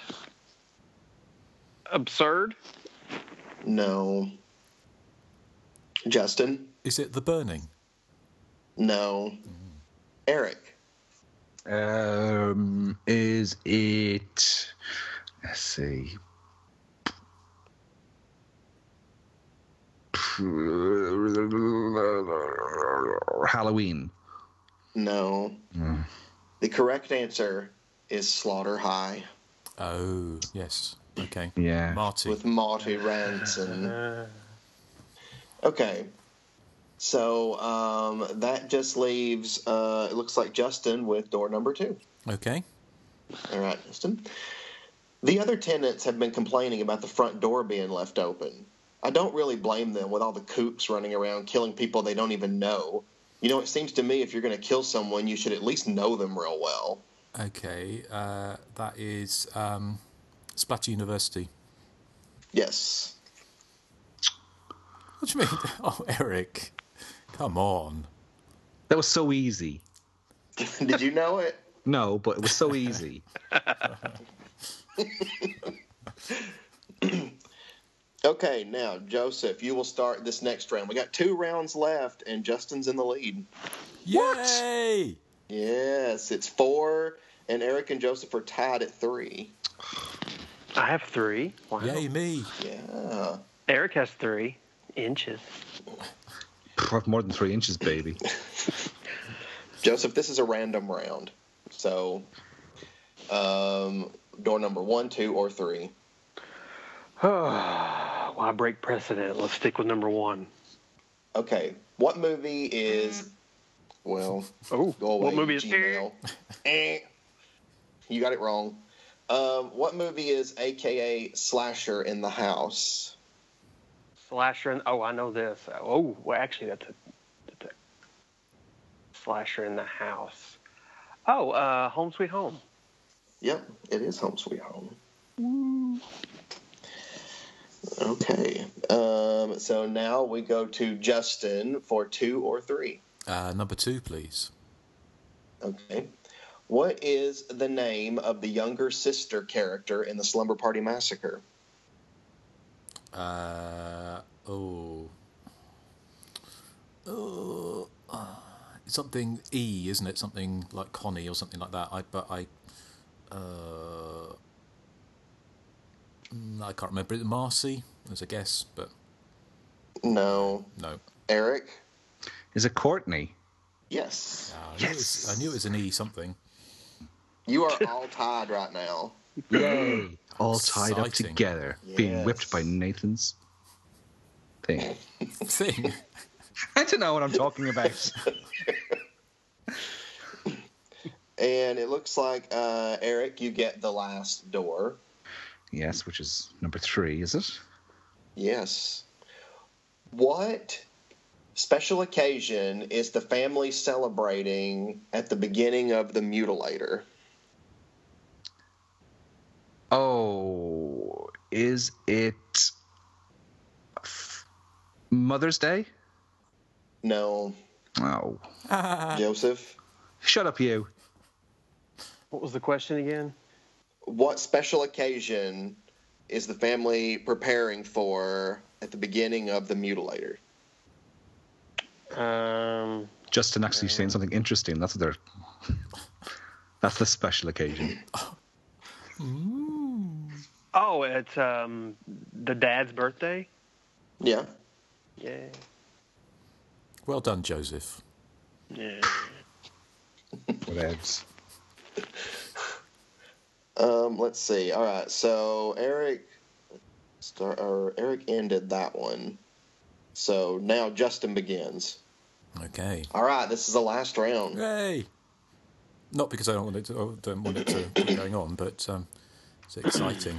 absurd?" No. Justin? Is it The Burning? No. Mm. Eric? Um, is it... Let's see... Halloween? No. Mm. The correct answer is Slaughter High. Oh, yes. Okay. Yeah. Marty. With Marty Ranson. Okay. So um, that just leaves, uh, it looks like Justin with door number two. Okay. All right, Justin. The other tenants have been complaining about the front door being left open. I don't really blame them with all the kooks running around killing people they don't even know. You know, it seems to me if you're going to kill someone, you should at least know them real well. Okay, uh, that is um, Splatter University. Yes. What do you mean? Oh, Eric, come on. That was so easy. Did you know it? No, but it was so easy. Okay, now, Joseph, you will start this next round. We got two rounds left, and Justin's in the lead. Yay! Yes, it's four, and Eric and Joseph are tied at three. I have three. Wow. Yay, me. Yeah. Eric has three inches. I have more than three inches, baby. Joseph, this is a random round. So, um, door number one, two, or three. Oh, why break precedent? Let's stick with number one. Okay. What movie is... Well, oh, go away, what movie is Gmail. Eh. You got it wrong. Um, what movie is A K A Slasher in the House? Slasher in... Oh, I know this. Oh, well, actually, that's a, that's a Slasher in the House. Oh, uh, Home Sweet Home. Yep, it is Home Sweet Home. Woo. Okay. Um, so now we go to Justin for two or three. Uh, number two, please. Okay. What is the name of the younger sister character in the Slumber Party Massacre? Uh, oh. Oh. Uh, something E, isn't it? Something like Connie or something like that. I, but I... Uh, I can't remember it. Marcy, as a guess, but... No. No. Eric? Is it Courtney? Yes. Uh, I, knew yes. It was, I knew it was an E something. You are all tied right now. Yay. All tied Exciting. up together. Yes. Being whipped by Nathan's thing. Thing? I don't know what I'm talking about. And it looks like, uh, Eric, you get the last door. Yes, which is number three, is it? Yes. What special occasion is the family celebrating at the beginning of The Mutilator? Oh, is it Mother's Day? No. Oh. Joseph? Shut up, you. What was the question again? What special occasion is the family preparing for at the beginning of The Mutilator? Um, Justin actually uh, saying something interesting. That's what they're. That's the special occasion. Oh, it's um, the dad's birthday? Yeah. Yeah. Well done, Joseph. Yeah. Whatevs. Um, let's see. All right, so Eric, start, or Eric ended that one. So now Justin begins. Okay. All right, this is the last round. Yay! Not because I don't want it to, don't want it to keep going on, but um, it's exciting.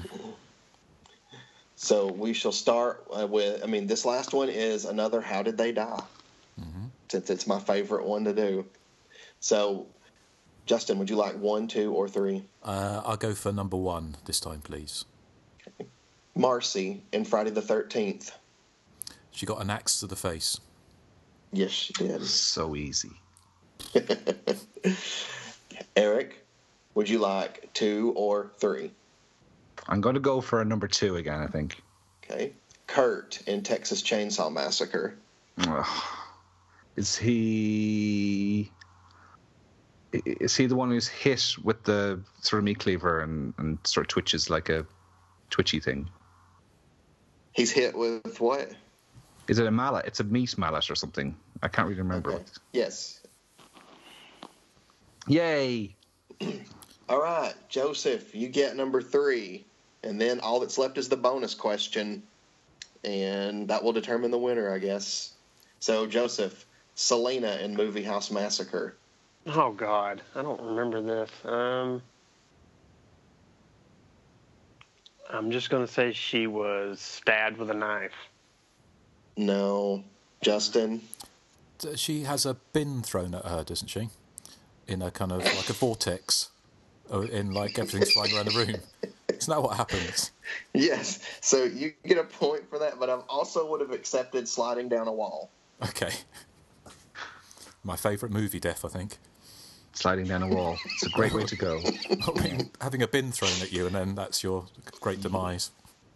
So we shall start with. I mean, this last one is another. How did they die? Mm-hmm. Since it's my favorite one to do. So, Justin, would you like one, two, or three? Uh, I'll go for number one this time, please. Okay. Marcy in Friday the thirteenth. She got an axe to the face. Yes, she did. So easy. Eric, would you like two or three? I'm going to go for a number two again, I think. Okay. Kurt in Texas Chainsaw Massacre. Ugh. Is he... Is he the one who's hit with the sort of meat cleaver and, and sort of twitches like a twitchy thing? He's hit with what? Is it a mallet? It's a meat mallet or something. I can't really remember. Okay. What. Yes. Yay! All right, Joseph, you get number three. And then all that's left is the bonus question. And that will determine the winner, I guess. So, Joseph, Selena in Movie House Massacre. Oh, God. I don't remember this. Um, I'm just going to say she was stabbed with a knife. No. Justin? She has a bin thrown at her, doesn't she? In a kind of like a vortex. In like everything's flying around the room. Isn't that what happens? Yes. So you get a point for that, but I also would have accepted sliding down a wall. Okay. My favourite movie death, I think. Sliding down a wall. It's a great way to go. I mean, having a bin thrown at you and then that's your great demise.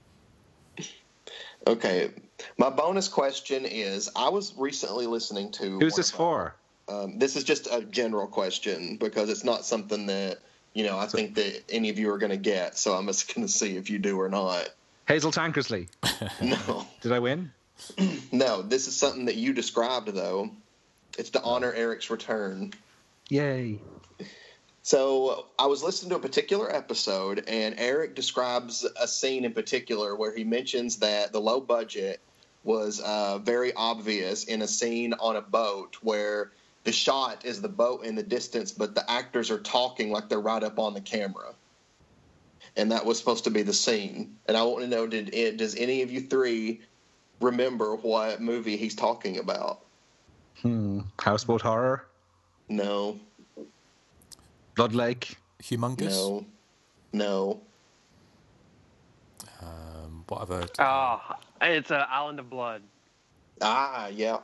Okay. My bonus question is, I was recently listening to... Who's this for? Um, this is just a general question because it's not something that, you know, I think that any of you are going to get. So I'm just going to see if you do or not. Hazel Tankersley. No. Did I win? No. This is something that you described, though. It's to honor Eric's return. Yay. So I was listening to a particular episode, and Eric describes a scene in particular where he mentions that the low budget was uh, very obvious in a scene on a boat where the shot is the boat in the distance, but the actors are talking like they're right up on the camera. And that was supposed to be the scene. And I want to know, did it, does any of you three remember what movie he's talking about? Hmm. Houseboat Horror? No. Blood Lake? Humongous? No. No. Um, what other... Oh, it's uh, Island of Blood. Ah, yeah.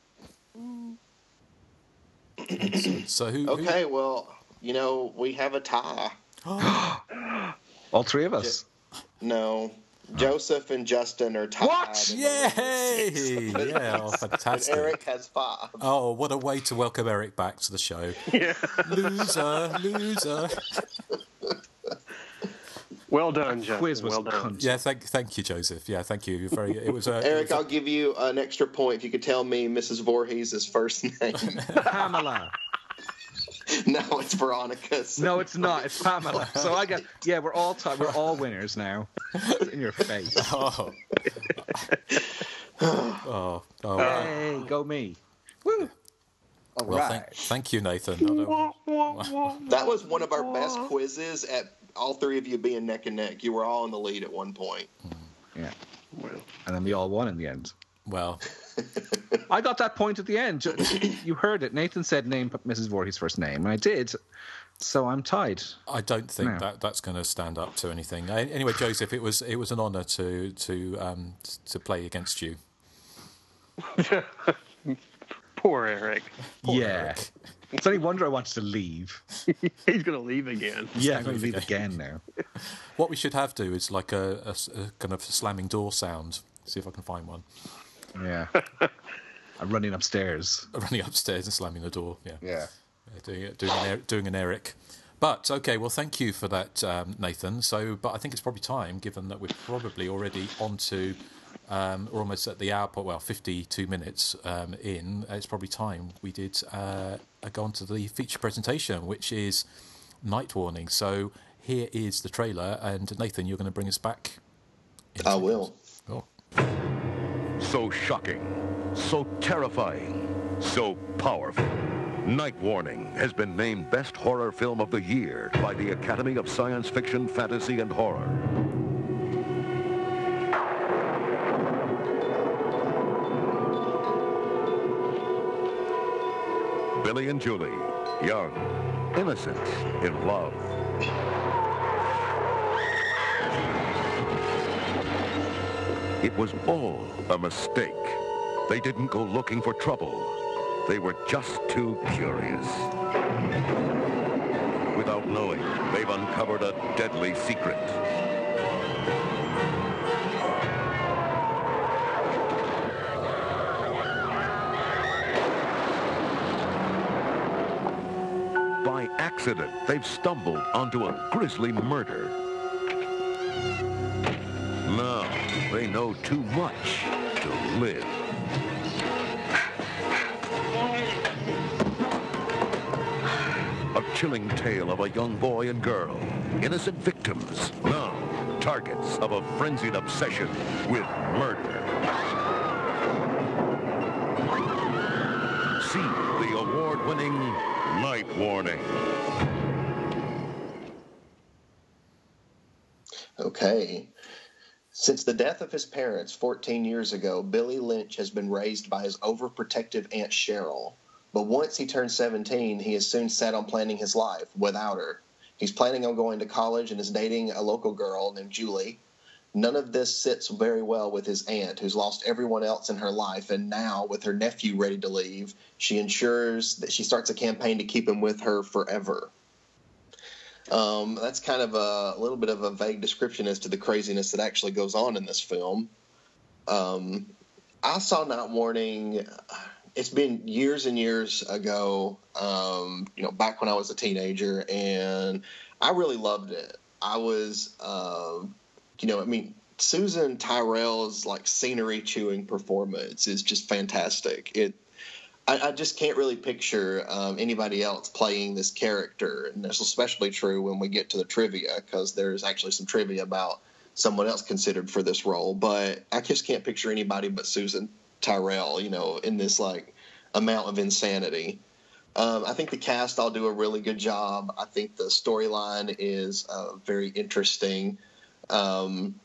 So who... Okay, who... well, you know, we have a tie. All three of us? No. Joseph and Justin are tied. What? Yay! Yeah, oh, fantastic. And Eric has five. Oh, what a way to welcome Eric back to the show. Yeah. Loser, loser. Well done, Justin. Quiz was well done. cunt. Yeah, thank, thank you, Joseph. Yeah, thank you. You're very. It was. Uh, Eric, it was a- I'll give you an extra point if you could tell me Missus Voorhees' first name. Pamela. No, it's Veronica. So No, it's not. It's Pamela. So I got. Yeah, we're all t- we're all winners now. In your face. Oh. oh. Oh. Hey, go me. Woo. All well, right. thank, thank you, Nathan. I don't- that was one of our best quizzes at all three of you being neck and neck. You were all in the lead at one point. Yeah. And then we all won in the end. Well, I got that point at the end. You heard it. Nathan said name Missus Voorhees' first name, and I did. So I'm tied. I don't think No. that that's going to stand up to anything. Uh, Anyway, Joseph, it was it was an honour to to um, to play against you. Poor Eric. Poor yeah. Eric. It's only wonder I wanted to leave. He's going to leave again. Yeah, I'm going to leave leave again now. What we should have do is like a, a s- a kind of slamming door sound. See if I can find one. Yeah. I'm running upstairs. Running upstairs and slamming the door. Yeah. Yeah. Yeah, doing it, doing an, Er- doing an Eric. But okay, well, thank you for that, um, Nathan. So, but I think it's probably time, given that we're probably already on to, um, we're almost at the hour, well, fifty-two minutes um, in. It's probably time we did uh, go on to the feature presentation, which is Night Warning. So here is the trailer, and Nathan, you're going to bring us back. I will. Oh. So shocking, so terrifying, so powerful. Night Warning has been named Best Horror Film of the Year by the Academy of Science Fiction, Fantasy, and Horror. Billy and Julie, young, innocent, in love. It was all a mistake. They didn't go looking for trouble. They were just too curious. Without knowing, they've uncovered a deadly secret. By accident, they've stumbled onto a grisly murder. Now, they know too much to live. A chilling tale of a young boy and girl, innocent victims, now targets of a frenzied obsession with murder. award-winning Night Warning. Okay. Since the death of his parents fourteen years ago, Billy Lynch has been raised by his overprotective Aunt Cheryl. But once he turns seventeen, he is soon set on planning his life without her. He's planning on going to college and is dating a local girl named Julie. None of this sits very well with his aunt, who's lost everyone else in her life, and now, with her nephew ready to leave, she ensures that she starts a campaign to keep him with her forever. Um, that's kind of a, a little bit of a vague description as to the craziness that actually goes on in this film. Um, I saw Night Warning. It's been years and years ago, um, you know, back when I was a teenager, and I really loved it. I was, uh, you know, I mean, Susan Tyrrell's like scenery chewing performance is just fantastic. It. I, I just can't really picture um, anybody else playing this character, and that's especially true when we get to the trivia, because there's actually some trivia about someone else considered for this role. But I just can't picture anybody but Susan Tyrrell, you know, in this like amount of insanity. Um, I think the cast all do a really good job. I think the storyline is uh, very interesting. Um,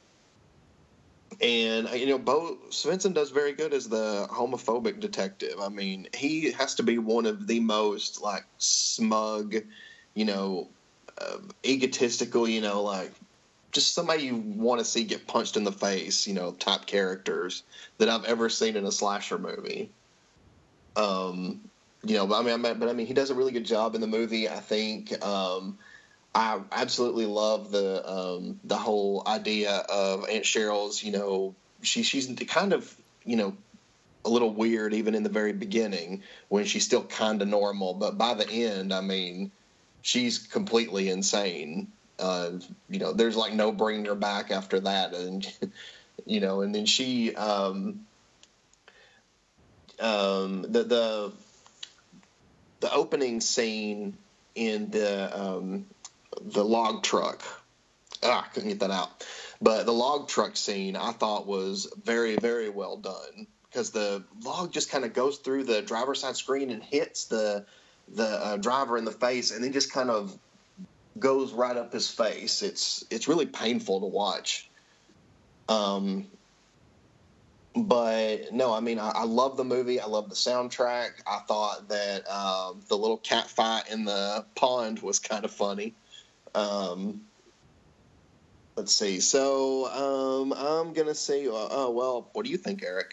And, you know, Bo Svensson does very good as the homophobic detective. I mean, he has to be one of the most, like, smug, you know, uh, egotistical, you know, like, just somebody you want to see get punched in the face, you know, type characters that I've ever seen in a slasher movie. Um, you know, but I mean, but I mean, he does a really good job in the movie, I think. Um I absolutely love the um, the whole idea of Aunt Cheryl's, you know, she she's kind of, you know, a little weird even in the very beginning when she's still kind of normal. But by the end, I mean, she's completely insane. Uh, you know, there's like no bringing her back after that. And, you know, and then she um, um, the the the opening scene in the um, the log truck. Ah, I couldn't get that out. But the log truck scene I thought was very, very well done, because the log just kind of goes through the driver's side screen and hits the the uh, driver in the face, and then just kind of goes right up his face. It's it's really painful to watch. Um, but no, I mean, I, I love the movie. I love the soundtrack. I thought that uh, the little cat fight in the pond was kind of funny. Um, let's see. So um, I'm gonna say, uh, oh well, what do you think, Eric?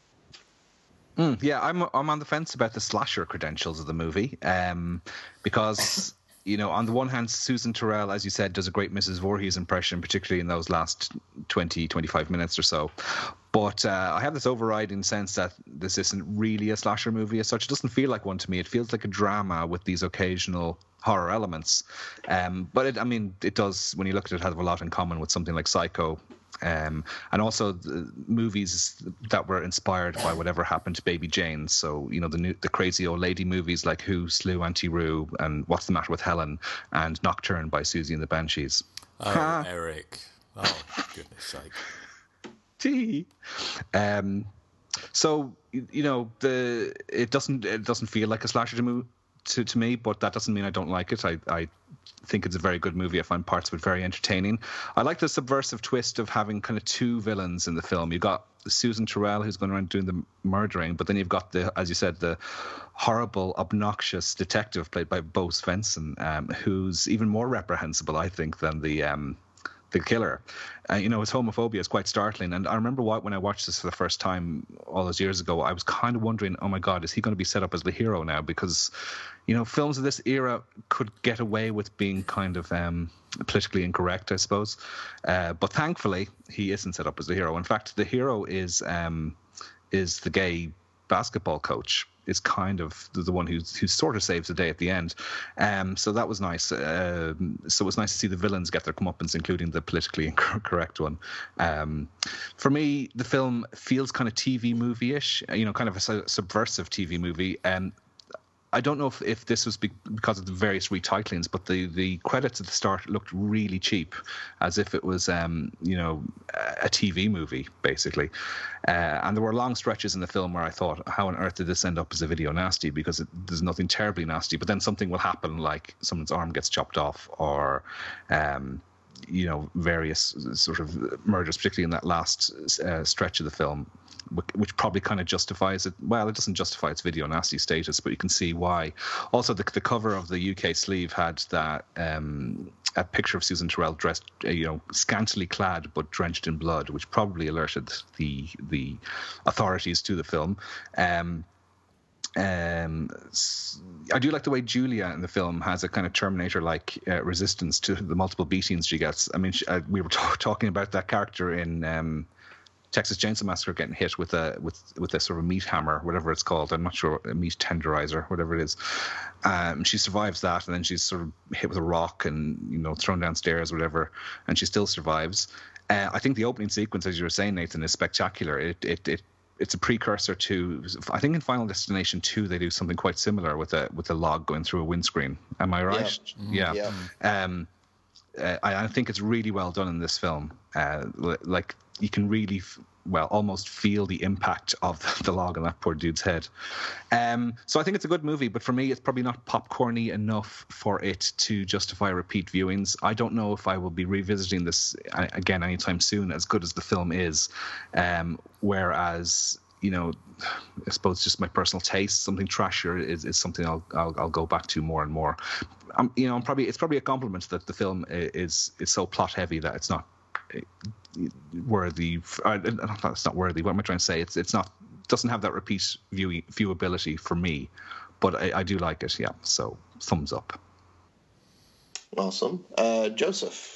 Mm, yeah, I'm I'm on the fence about the slasher credentials of the movie, um, because you know, on the one hand, Susan Tyrrell, as you said, does a great Missus Voorhees impression, particularly in those last twenty, twenty-five minutes or so. But uh, I have this overriding sense that this isn't really a slasher movie as such. It doesn't feel like one to me. It feels like a drama with these occasional horror elements. Um, but it, I mean, it does, when you look at it, have a lot in common with something like Psycho. Um, and also the movies that were inspired by whatever happened to Baby Jane. So, you know, the new, the crazy old lady movies like Who Slew Auntie Roo and What's the Matter with Helen and Nocturne by Susie and the Banshees. Oh, Eric. Oh, goodness sake. Gee. Um, so, you, you know, the it doesn't it doesn't feel like a slasher to, mo- to, to me, but that doesn't mean I don't like it. I, I think it's a very good movie. I find parts of it very entertaining. I like the subversive twist of having kind of two villains in the film. You've got Susan Tyrrell, who's going around doing the murdering, but then you've got the, as you said, the horrible, obnoxious detective played by Bo Svensson, um, who's even more reprehensible, I think, than the um, the killer. Uh, you know, his homophobia is quite startling. And I remember what, when I watched this for the first time all those years ago, I was kind of wondering, oh my God, is he going to be set up as the hero now? Because, you know, films of this era could get away with being kind of um, politically incorrect, I suppose. Uh, but thankfully, he isn't set up as the hero. In fact, the hero is um, is the gay basketball coach. Is kind of the one who who sort of saves the day at the end. Um, so that was nice. Uh, so it was nice to see the villains get their comeuppance, including the politically incorrect one. Um, for me, the film feels kind of T V movie-ish, you know, kind of a su- subversive T V movie. And I don't know if, if this was be- because of the various retitlings, but the, the credits at the start looked really cheap, as if it was, um, you know, a T V movie, basically. Uh, and there were long stretches in the film where I thought, how on earth did this end up as a video nasty? Because it, there's nothing terribly nasty, but then something will happen, like someone's arm gets chopped off, or, um, you know, various sort of murders, particularly in that last uh, stretch of the film, which probably kind of justifies it. Well, it doesn't justify its video nasty status, but you can see why. Also, the, the cover of the U K sleeve had that um, a picture of Susan Tyrrell dressed, uh, you know, scantily clad but drenched in blood, which probably alerted the the authorities to the film. Um, Um, I do like the way Julia in the film has a kind of Terminator-like uh, resistance to the multiple beatings she gets. I mean, she, uh, we were t- talking about that character in um, Texas Chainsaw Massacre getting hit with a with with a sort of meat hammer, whatever it's called. I'm not sure, a meat tenderizer, whatever it is. Um, she survives that, and then she's sort of hit with a rock and, you know, thrown downstairs, whatever, and she still survives. Uh, I think the opening sequence, as you were saying, Nathan, is spectacular. It it it. It's a precursor to, I think in Final Destination two they do something quite similar with a with a log going through a windscreen. Am I right? Yeah. Yeah. yeah. Um, uh, I, I think it's really well done in this film. Uh, like you can really, f- well, almost feel the impact of the log on that poor dude's head. Um, so I think it's a good movie, but for me, it's probably not popcorny enough for it to justify repeat viewings. I don't know if I will be revisiting this again anytime soon, as good as the film is. Um, whereas, you know, I suppose just my personal taste, something trashier is, is something I'll, I'll I'll go back to more and more. Um, you know, I'm probably it's probably a compliment that the film is is so plot heavy that it's not worthy. Uh, it's not worthy. What am I trying to say? It's it's not doesn't have that repeat view, viewability for me, but I, I do like it. Yeah, so thumbs up. Awesome, uh, Joseph.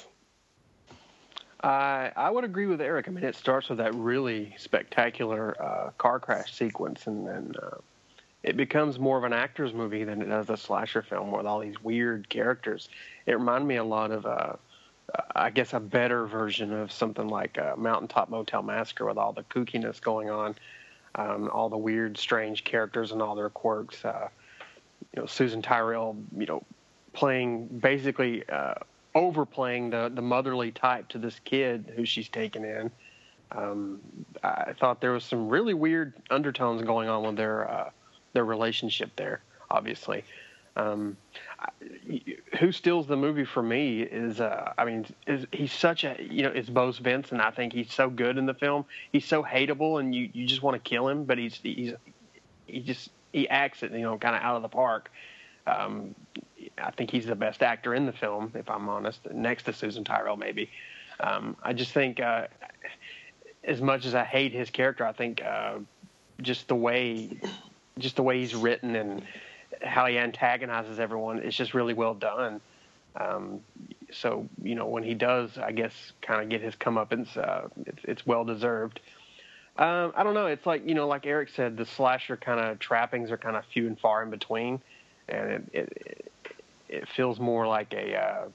I I would agree with Eric. I mean, it starts with that really spectacular uh, car crash sequence, and then uh, it becomes more of an actor's movie than it does a slasher film with all these weird characters. It reminded me a lot of, uh, I guess, a better version of something like uh, Mountaintop Motel Massacre, with all the kookiness going on, um, all the weird, strange characters and all their quirks. Uh, you know, Susan Tyrrell, you know, playing basically. Uh, overplaying the, the motherly type to this kid who she's taken in. Um, I thought there was some really weird undertones going on with their uh, their relationship there, obviously. Um, I, who steals the movie for me is, uh, I mean, is he's such a, you know, it's Bo Svensson. I think he's so good in the film. He's so hateable, and you, you just want to kill him, but he's, he's he just, he acts it, you know, kind of out of the park. Um, I think he's the best actor in the film, if I'm honest, next to Susan Tyrrell, maybe. Um, I just think, uh, as much as I hate his character, I think uh, just the way, just the way he's written and how he antagonizes everyone is just really well done. Um, so, you know, when he does, I guess, kind of get his comeuppance, uh, it's, it's well deserved. Um, I don't know. It's like, you know, like Eric said, the slasher kind of trappings are kind of few and far in between. And it, it it feels more like a, uh,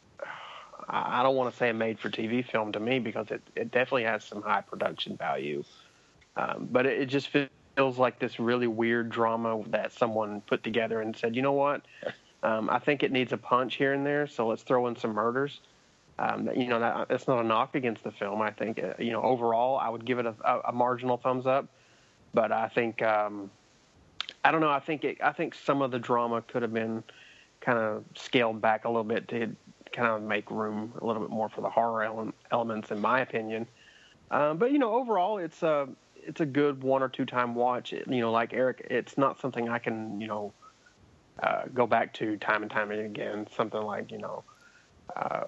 I don't want to say a made-for-T V film to me, because it, it definitely has some high production value. Um, but it, it just feels like this really weird drama that someone put together and said, you know what, um, I think it needs a punch here and there, so let's throw in some murders. Um, you know, that, that's not a knock against the film. I think, uh, you know, overall, I would give it a, a, a marginal thumbs up. But I think... Um, I don't know. I think it, I think some of the drama could have been kind of scaled back a little bit to kind of make room a little bit more for the horror ele- elements, in my opinion. Um, but you know, overall, it's a it's a good one or two time watch. It, you know, like Eric, it's not something I can you know uh, go back to time and time again. Something like you know, uh,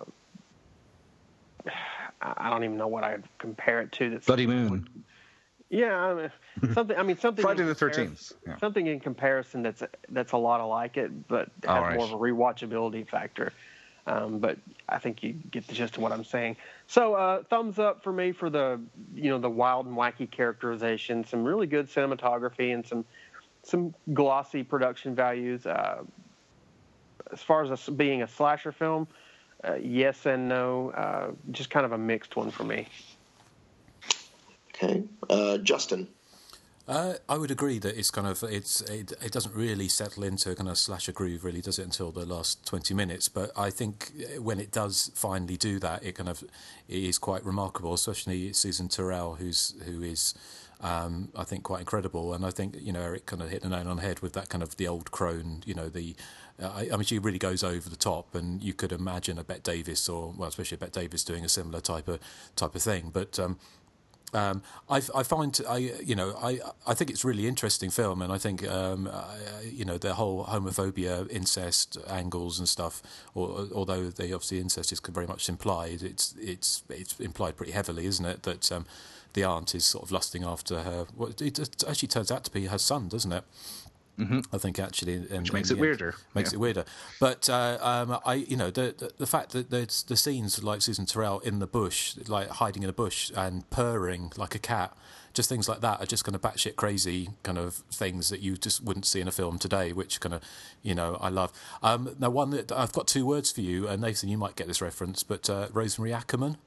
I don't even know what I'd compare it to. That's Bloody Moon. Yeah, I mean, something. I mean, something. Friday the thirteenth. Yeah. Something in comparison that's that's a lot like it, but has right. more of a rewatchability factor. Um, but I think you get the gist of what I'm saying. So, uh, thumbs up for me for the you know the wild and wacky characterization, some really good cinematography, and some some glossy production values. Uh, as far as a, being a slasher film, uh, yes and no. Uh, just kind of a mixed one for me. Okay, uh, Justin. Uh, I would agree that it's kind of it's it, it doesn't really settle into a kind of slasher groove, really, does it, until the last twenty minutes? But I think when it does finally do that, it kind of it is quite remarkable, especially Susan Tyrrell, who's who is. Um, I think quite incredible, and I think you know Eric kind of hit the nail on the head with that kind of the old crone. You know, the uh, I, I mean, she really goes over the top, and you could imagine a Bette Davis, or well, especially a Bette Davis doing a similar type of type of thing. But um, um, I, I find I you know I I think it's a really interesting film, and I think um, I, you know the whole homophobia, incest angles and stuff. Or, although they obviously incest is very much implied, it's it's it's implied pretty heavily, isn't it? That um, the aunt is sort of lusting after her. Well, it actually turns out to be her son, doesn't it? Mm-hmm. I think actually, in, which makes in it weirder. Makes yeah. it weirder. But uh, um, I, you know, the, the the fact that there's the scenes like Susan Tyrrell in the bush, like hiding in a bush and purring like a cat, just things like that are just kind of batshit crazy kind of things that you just wouldn't see in a film today. Which kind of, you know, I love. Um, now, one that I've got two words for you, and Nathan, you might get this reference, but uh, Rosemary Ackerman.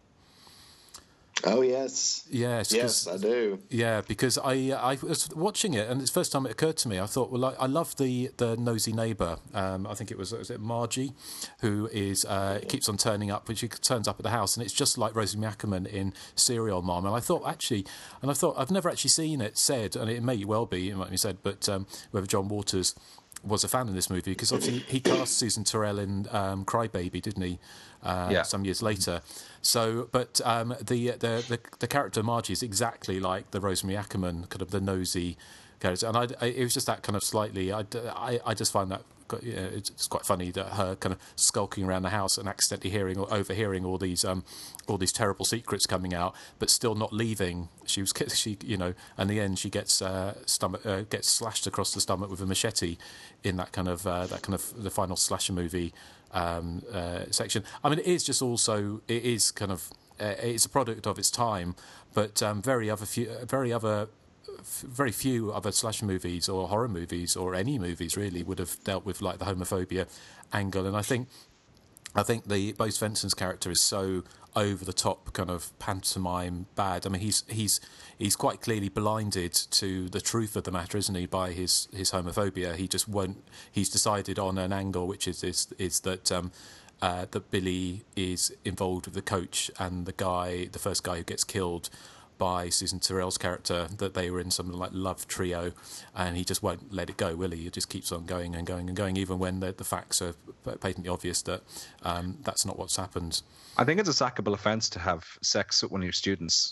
Oh yes, yes, yes, I do. Yeah, because I I was watching it, and it's the first time it occurred to me. I thought, well, I, I love the the nosy neighbour. Um, I think it was was it Margie, who is uh, keeps on turning up, when she turns up at the house, and it's just like Rosemary Ackerman in Serial Mom. And I thought actually, and I thought I've never actually seen it said, and it may well be, it might be said, but um, whether John Waters was a fan of this movie, because obviously he cast Susan Tyrrell in um, Crybaby, didn't he? Uh, yeah. Some years later. So, but um, the, the the the character Margie is exactly like the Rosemary Ackerman, kind of the nosy character, and I, I, it was just that kind of slightly. I, I, I just find that you know, it's quite funny that her kind of skulking around the house and accidentally hearing or overhearing all these um all these terrible secrets coming out, but still not leaving. She was she you know, and in the end she gets uh, stomach uh, gets slashed across the stomach with a machete in that kind of uh, that kind of the final slasher movie. Um, uh, section. I mean, it is just also it is kind of uh, it's a product of its time, but um, very other few, very other, f- very few other slasher movies or horror movies or any movies really would have dealt with like the homophobia angle. And I think I think the Bo Svensson's character is so over the top, kind of pantomime bad. I mean, he's he's he's quite clearly blinded to the truth of the matter, isn't he? By his, his homophobia, he just won't. He's decided on an angle, which is is, is that um, uh, that Billy is involved with the coach and the guy, the first guy who gets killed by Susan Tyrrell's character, that they were in some like love trio, and he just won't let it go, will he? He just keeps on going and going and going, even when the, the facts are patently obvious that um, that's not what's happened. I think it's a sackable offence to have sex with one of your students.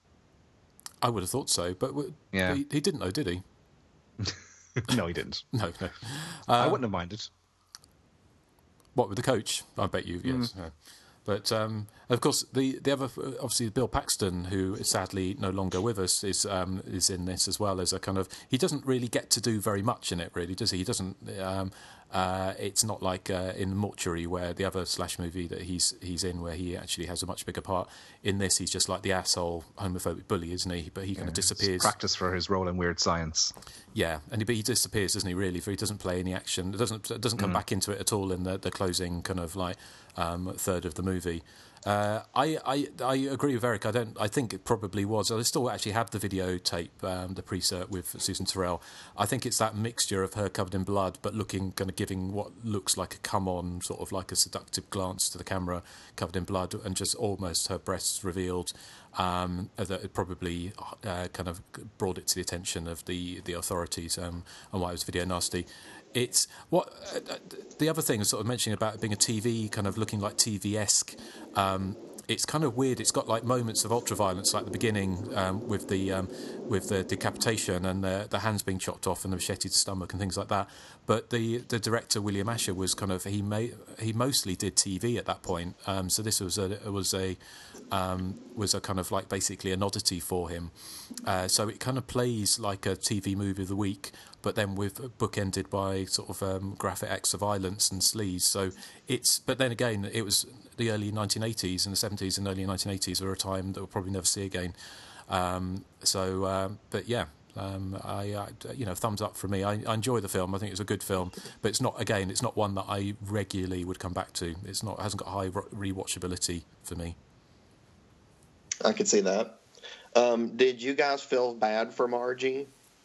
I would have thought so, but yeah. he, he didn't know, did he? No, he didn't. No, no. Um, I Um, wouldn't have minded. What, with the coach? I bet you, yes. Mm. No. But um, of course, the the other obviously Bill Paxton, who is sadly no longer with us, is um, is in this as well as a kind of. He doesn't really get to do very much in it, really, does he? He doesn't. Um, uh, it's not like uh, in Mortuary, where the other slash movie that he's he's in, where he actually has a much bigger part. In this, he's just like the asshole homophobic bully, isn't he? But he kind Yeah, of disappears. Practice for his role in Weird Science. Yeah, and he, but he disappears, doesn't he? Really, for he doesn't play any action. It doesn't it doesn't come Mm. back into it at all in the, the closing kind of like um, third of the movie. Uh, I, I I agree with Eric. I don't. I think it probably was. I still actually have the videotape, um, the pre-cert with Susan Tyrrell. I think it's that mixture of her covered in blood, but looking kind of giving what looks like a come on, sort of like a seductive glance to the camera, covered in blood, and just almost her breasts revealed. Um, that it probably uh, kind of brought it to the attention of the the authorities, um, and why it was video nasty. It's what uh, the other thing is sort of mentioning about it being a T V, kind of looking like T V-esque. Um, it's kind of weird. It's got like moments of ultra-violence, like the beginning um, with the um, with the decapitation and the, the hands being chopped off and the machete to the stomach and things like that. But the the director William Asher was kind of he made he mostly did T V at that point. Um, so this was a was a um, was a kind of like basically an oddity for him. Uh, so it kind of plays like a T V movie of the week, but then with bookended by sort of um, graphic acts of violence and sleaze. So it's, but then again, it was the early nineteen eighties and the seventies and early nineteen eighties were a time that we'll probably never see again. Um, so, um, but yeah, um, I, I, you know, thumbs up for me. I, I enjoy the film. I think it's a good film, but it's not, again, it's not one that I regularly would come back to. It's not, it hasn't got high rewatchability for me. I could see that. Um, did you guys feel bad for Margie?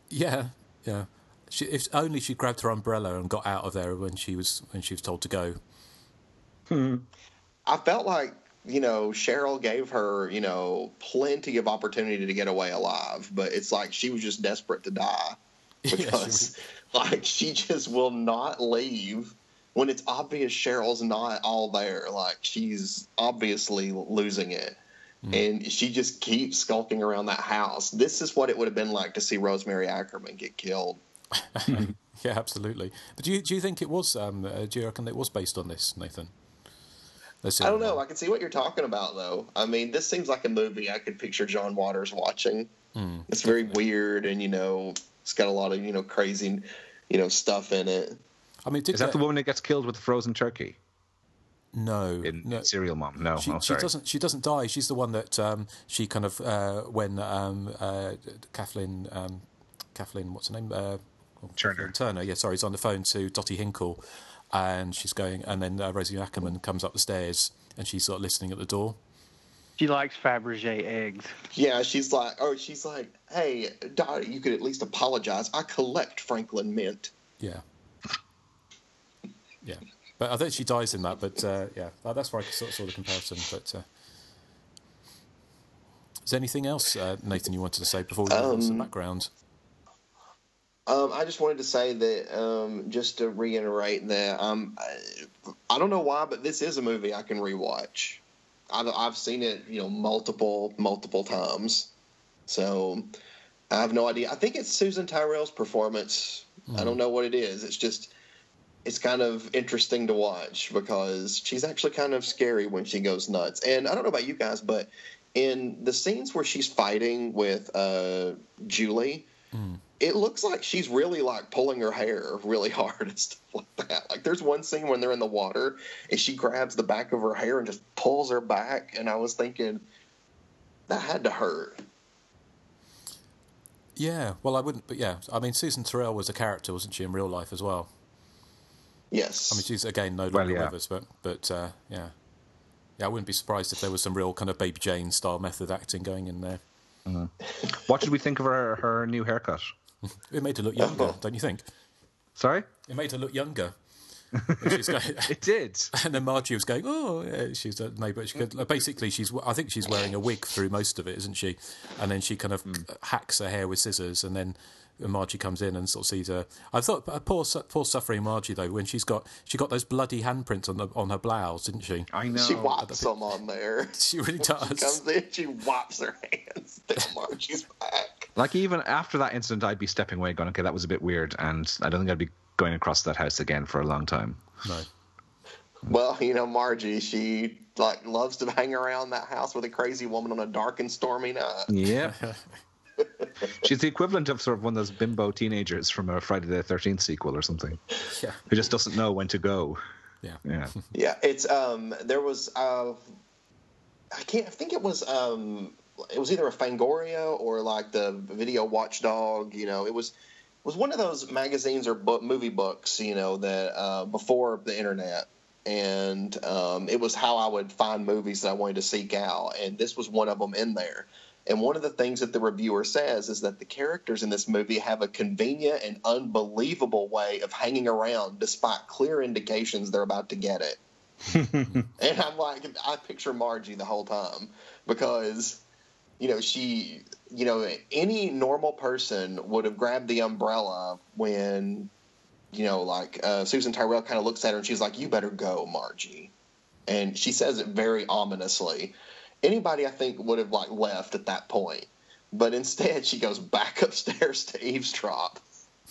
Yeah, yeah. She, if only she grabbed her umbrella and got out of there when she was when she was told to go. Hmm. I felt like, you know, Cheryl gave her, you know, plenty of opportunity to get away alive, but it's like she was just desperate to die because, yeah, like, she just will not leave when it's obvious Cheryl's not all there. Like, she's obviously losing it. Mm. And she just keeps skulking around that house. This is what it would have been like to see Rosemary Ackerman get killed. Yeah, absolutely. But do you do you think it was? Um, uh, do you reckon it was based on this, Nathan? I don't know. I can see what you're talking about, though. I mean, this seems like a movie I could picture John Waters watching. Mm, it's very definitely weird, and you know, it's got a lot of you know crazy, you know, stuff in it. I mean, is that the woman that gets killed with the frozen turkey? No, in, no. in Serial Mom. No, she, oh, she doesn't. She doesn't die. She's the one that um, she kind of uh, when um, uh, Kathleen, um, Kathleen, what's her name? Uh, Turner. Turner. Yeah, sorry, is on the phone to Dottie Hinkle, and she's going, and then uh, Rosie Ackerman comes up the stairs, and she's sort of listening at the door. She likes Fabergé eggs. Yeah, she's like, or she's like, hey, Dottie, you could at least apologize. I collect Franklin Mint. Yeah. Yeah. But I think she dies in that, but uh, yeah, that's where I sort of saw the comparison. But uh, is there anything else, uh, Nathan, you wanted to say before we move um, on to the background? Um, I just wanted to say that, um, just to reiterate that, um, I, I don't know why, but this is a movie I can rewatch. I've, I've seen it, you know, multiple, multiple times. So I have no idea. I think it's Susan Tyrrell's performance. Mm. I don't know what it is. It's just... It's kind of interesting to watch because she's actually kind of scary when she goes nuts. And I don't know about you guys, but in the scenes where she's fighting with uh, Julie, mm. it looks like she's really like pulling her hair really hard and stuff like that. Like there's one scene when they're in the water and she grabs the back of her hair and just pulls her back. And I was thinking that had to hurt. Yeah, well, I wouldn't, but yeah, I mean, Susan Tyrrell was a character, wasn't she, in real life as well? Yes. I mean, she's, again, no longer well, yeah. with us, but, but uh, yeah. Yeah, I wouldn't be surprised if there was some real kind of Baby Jane-style method acting going in there. Mm-hmm. What did we think of her, her new haircut? It made her look younger, don't you think? Sorry? It made her look younger. She's going, it did. And then Margie was going, oh, yeah, she's uh, no, but she could, basically, she's. I think she's wearing a wig through most of it, isn't she? And then she kind of mm. hacks her hair with scissors, and then Margie comes in and sort of sees her. I thought, poor, poor suffering Margie though, when she's got she got those bloody handprints on the on her blouse, didn't she? I know. She wipes them on there. She really does. She comes in, she wipes her hands. Then Margie's back. Like even after that incident, I'd be stepping away, going, "Okay, that was a bit weird," and I don't think I'd be going across that house again for a long time. No. Well, you know, Margie, she like loves to hang around that house with a crazy woman on a dark and stormy night. Yeah. She's the equivalent of sort of one of those bimbo teenagers from a Friday the thirteenth sequel or something. Yeah. Who just doesn't know when to go. Yeah. Yeah. Yeah. It's um. There was uh. I can't. I think it was um. It was either a Fangoria or like the Video Watchdog. You know, it was. was one of those magazines or book, movie books, you know, that uh, before the internet, and um, it was how I would find movies that I wanted to seek out, and this was one of them in there. And one of the things that the reviewer says is that the characters in this movie have a convenient and unbelievable way of hanging around despite clear indications they're about to get it. And I'm like, I picture Margie the whole time because, you know, she... You know, any normal person would have grabbed the umbrella when, you know, like uh, Susan Tyrrell kind of looks at her and she's like, "You better go, Margie," and she says it very ominously. Anybody, I think, would have like left at that point, but instead she goes back upstairs to eavesdrop.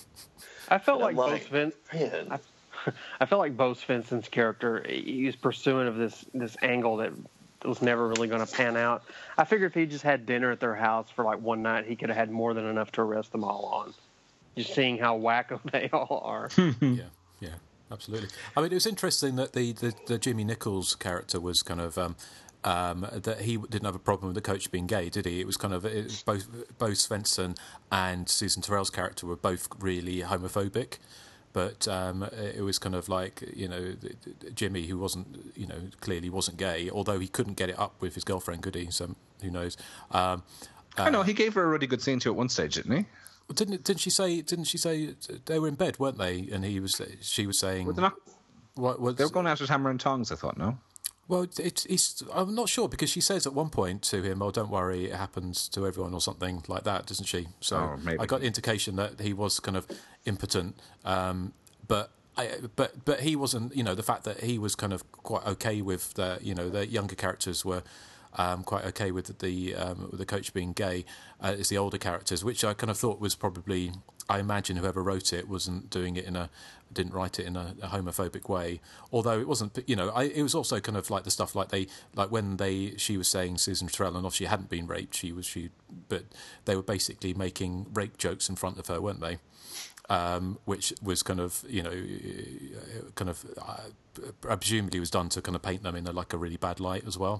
I felt like, like Bo Svens- I, I felt like Bo Svensson's character, he was pursuing of this this angle that was never really going to pan out. I figured if he just had dinner at their house for like one night, he could have had more than enough to arrest them all on. Just seeing how wacko they all are. yeah, yeah, absolutely. I mean, it was interesting that the, the, the Jimmy Nichols character was kind of um, um, that he didn't have a problem with the coach being gay, did he? It was kind of it was both Bo Svensson and Susan Tyrrell's character were both really homophobic. But um, it was kind of like, you know, Jimmy, who wasn't, you know, clearly wasn't gay, although he couldn't get it up with his girlfriend, could he? So who knows? Um, uh, I know, he gave her a really good scene to at one stage, didn't he? Didn't didn't she say? Didn't she say they were in bed, weren't they? And he was. She was saying. Were they not? What, what's, they were going out at hammer and tongs, I thought. No. Well, it's, it's. I'm not sure because she says at one point to him, "Oh, don't worry, it happens to everyone," or something like that, doesn't she? So oh, maybe. I got the indication that he was kind of impotent, um, but. I, but but he wasn't. You know, the fact that he was kind of quite okay with the. You know, the younger characters were. Um, quite okay with the um, with the coach being gay uh, as the older characters, which I kind of thought was probably. I imagine whoever wrote it wasn't doing it in a didn't write it in a, a homophobic way. Although it wasn't, you know, I, it was also kind of like the stuff like they like when they she was saying Susan Trell, and she hadn't been raped, she was she, but they were basically making rape jokes in front of her, weren't they? Um, which was kind of, you know, kind of uh, presumably was done to kind of paint them in a, like a really bad light as well.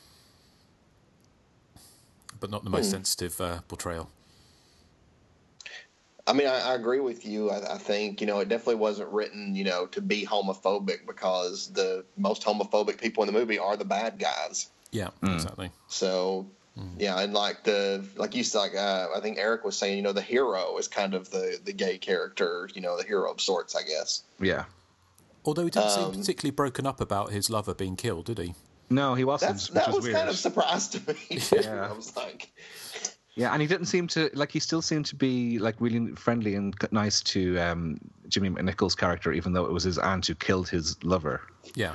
But not the most mm. sensitive uh, portrayal. I mean, I, I agree with you. I, I think, you know, it definitely wasn't written, you know, to be homophobic because the most homophobic people in the movie are the bad guys. Yeah, mm. exactly. So, mm. yeah, and like the, like you said, like, uh, I think Eric was saying, you know, the hero is kind of the, the gay character, you know, the hero of sorts, I guess. Yeah. Although he didn't um, seem particularly broken up about his lover being killed, did he? No, he wasn't. That's, that which was, was kind of a surprise to me. Yeah. I was like, yeah, and he didn't seem to like. He still seemed to be like really friendly and nice to um, Jimmy McNichol's character, even though it was his aunt who killed his lover. Yeah.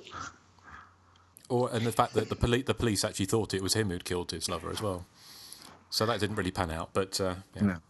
Or and the fact that the police the police actually thought it was him who'd killed his lover as well. So that didn't really pan out, but uh, yeah. No.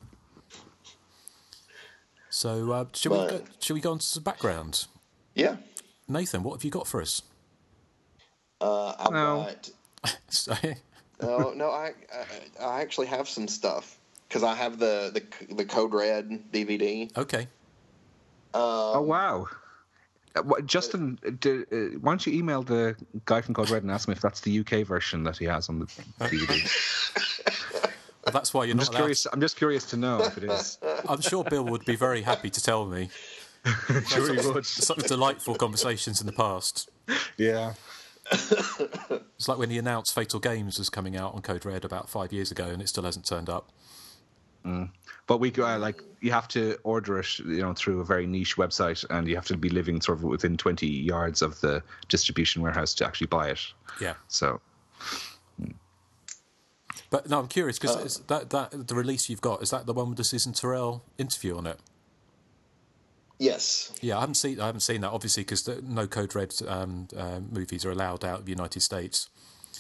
So uh, should but, we go, should we go on to some background? Yeah. Nathan, what have you got for us? Uh, I've no. got. Sorry. No, no, I, I I actually have some stuff because I have the, the the Code Red D V D. Okay. Um, oh wow, uh, what, Justin, do, uh, why don't you email the guy from Code Red and ask him if that's the U K version that he has on the D V D? Well, that's why you're I'm not just curious. I'm just curious to know if it is. I'm sure Bill would be very happy to tell me. Sure he would. Such delightful conversations in the past. Yeah. It's like when he announced Fatal Games was coming out on Code Red about five years ago, and it still hasn't turned up. Mm. But we uh, like you have to order it, you know, through a very niche website, and you have to be living sort of within twenty yards of the distribution warehouse to actually buy it. Yeah. So. But no, I'm curious because uh, that that the release you've got, is that the one with the Susan Terrell interview on it? Yes. Yeah, I haven't seen I haven't seen that obviously because no Code Red um, uh, movies are allowed out of the United States.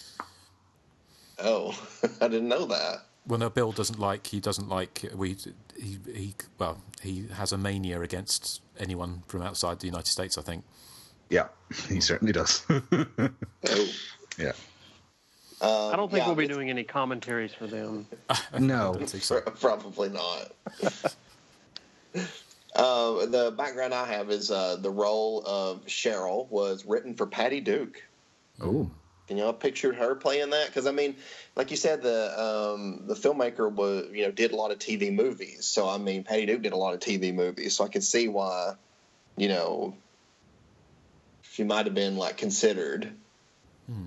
Oh, I didn't know that. Well, no, Bill doesn't like. He doesn't like. We he he. Well, he has a mania against anyone from outside the United States, I think. Yeah, he certainly does. Oh. Yeah. Um, I don't think yeah, we'll be doing any commentaries for them. No, I don't think so. Probably not. Uh, the background I have is uh, the role of Cheryl was written for Patty Duke. Oh, Can y'all picture her playing that? Because I mean, like you said, the um, the filmmaker was you know did a lot of T V movies. So I mean, Patty Duke did a lot of T V movies. So I can see why, you know, she might have been like considered. Hmm.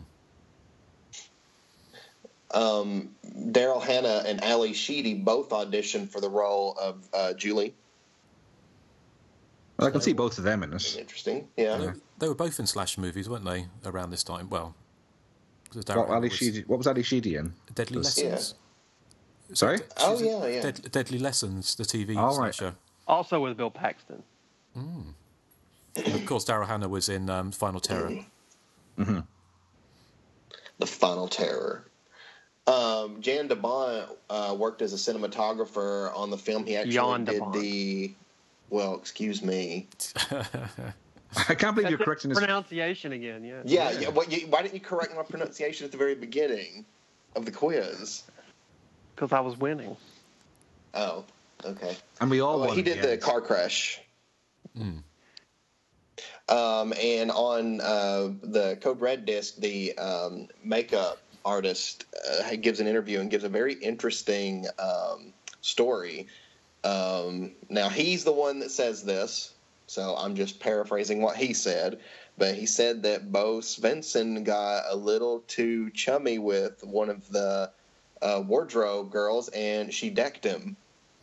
Um, Daryl Hannah and Ali Sheedy both auditioned for the role of uh, Julie. Well, I can see both of them in it. Interesting, yeah. They, they were both in slasher movies, weren't they? Around this time, well, what, Ali was, Sheedy, what was Ali Sheedy in? Deadly was, Lessons. Yeah. Sorry? She's oh yeah, yeah. Dead, Deadly Lessons, the T V oh, slasher. Right. Also with Bill Paxton. Mm. And of course, Daryl Hannah was in um, Final Terror. Mm-hmm. The Final Terror. Um, Jan de Bont uh, worked as a cinematographer on the film. He actually Jan did DeBont. the. Well, excuse me. I can't believe That's you're correcting his pronunciation again. Yeah. Yeah, yeah. Well, you, why didn't you correct my pronunciation at the very beginning of the quiz? Because I was winning. Oh, okay. And we all. Well, won he did the, the car crash. Mm. Um, and on uh, the Code Red disc, the um, makeup artist uh, gives an interview and gives a very interesting um, story. Um, now, he's the one that says this, so I'm just paraphrasing what he said. But he said that Bo Svensson got a little too chummy with one of the uh, wardrobe girls, and she decked him.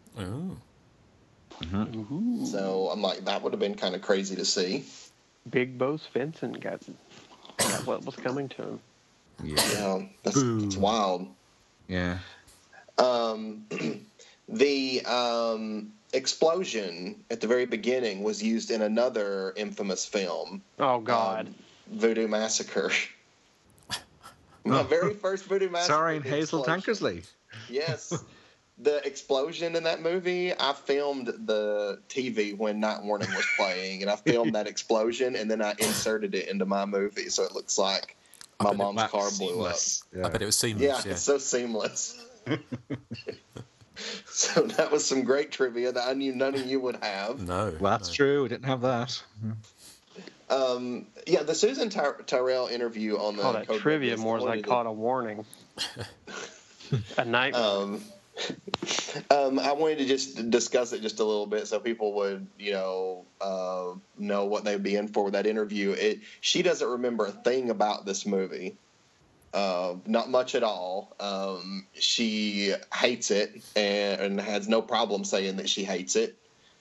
Oh. Mm-hmm. So I'm like, that would have been kind of crazy to see. Big Bo Svensson got, got what was coming to him. Yeah, yeah that's, that's wild. Yeah. Um, the um, explosion at the very beginning was used in another infamous film. Oh God, um, Voodoo Massacre. My very first Voodoo Massacre. Starring Hazel Tankersley. Yes. The explosion in that movie, I filmed the T V when Night Warning was playing, and I filmed that explosion, and then I inserted it into my movie, so it looks like my mom's car blew seamless. up. Yeah. I bet it was seamless. Yeah, yeah. it's so seamless. So that was some great trivia that I knew none of you would have. No. Well, that's no. true. We didn't have that. Um, yeah, the Susan Ty- Tyrrell interview on the call that Code trivia Red more as I List, caught a warning. A nightmare. Um, um, I wanted to just discuss it just a little bit so people would, you know, uh, know what they'd be in for with that interview. It, she doesn't remember a thing about this movie. Uh, not much at all. Um, she hates it and, and has no problem saying that she hates it.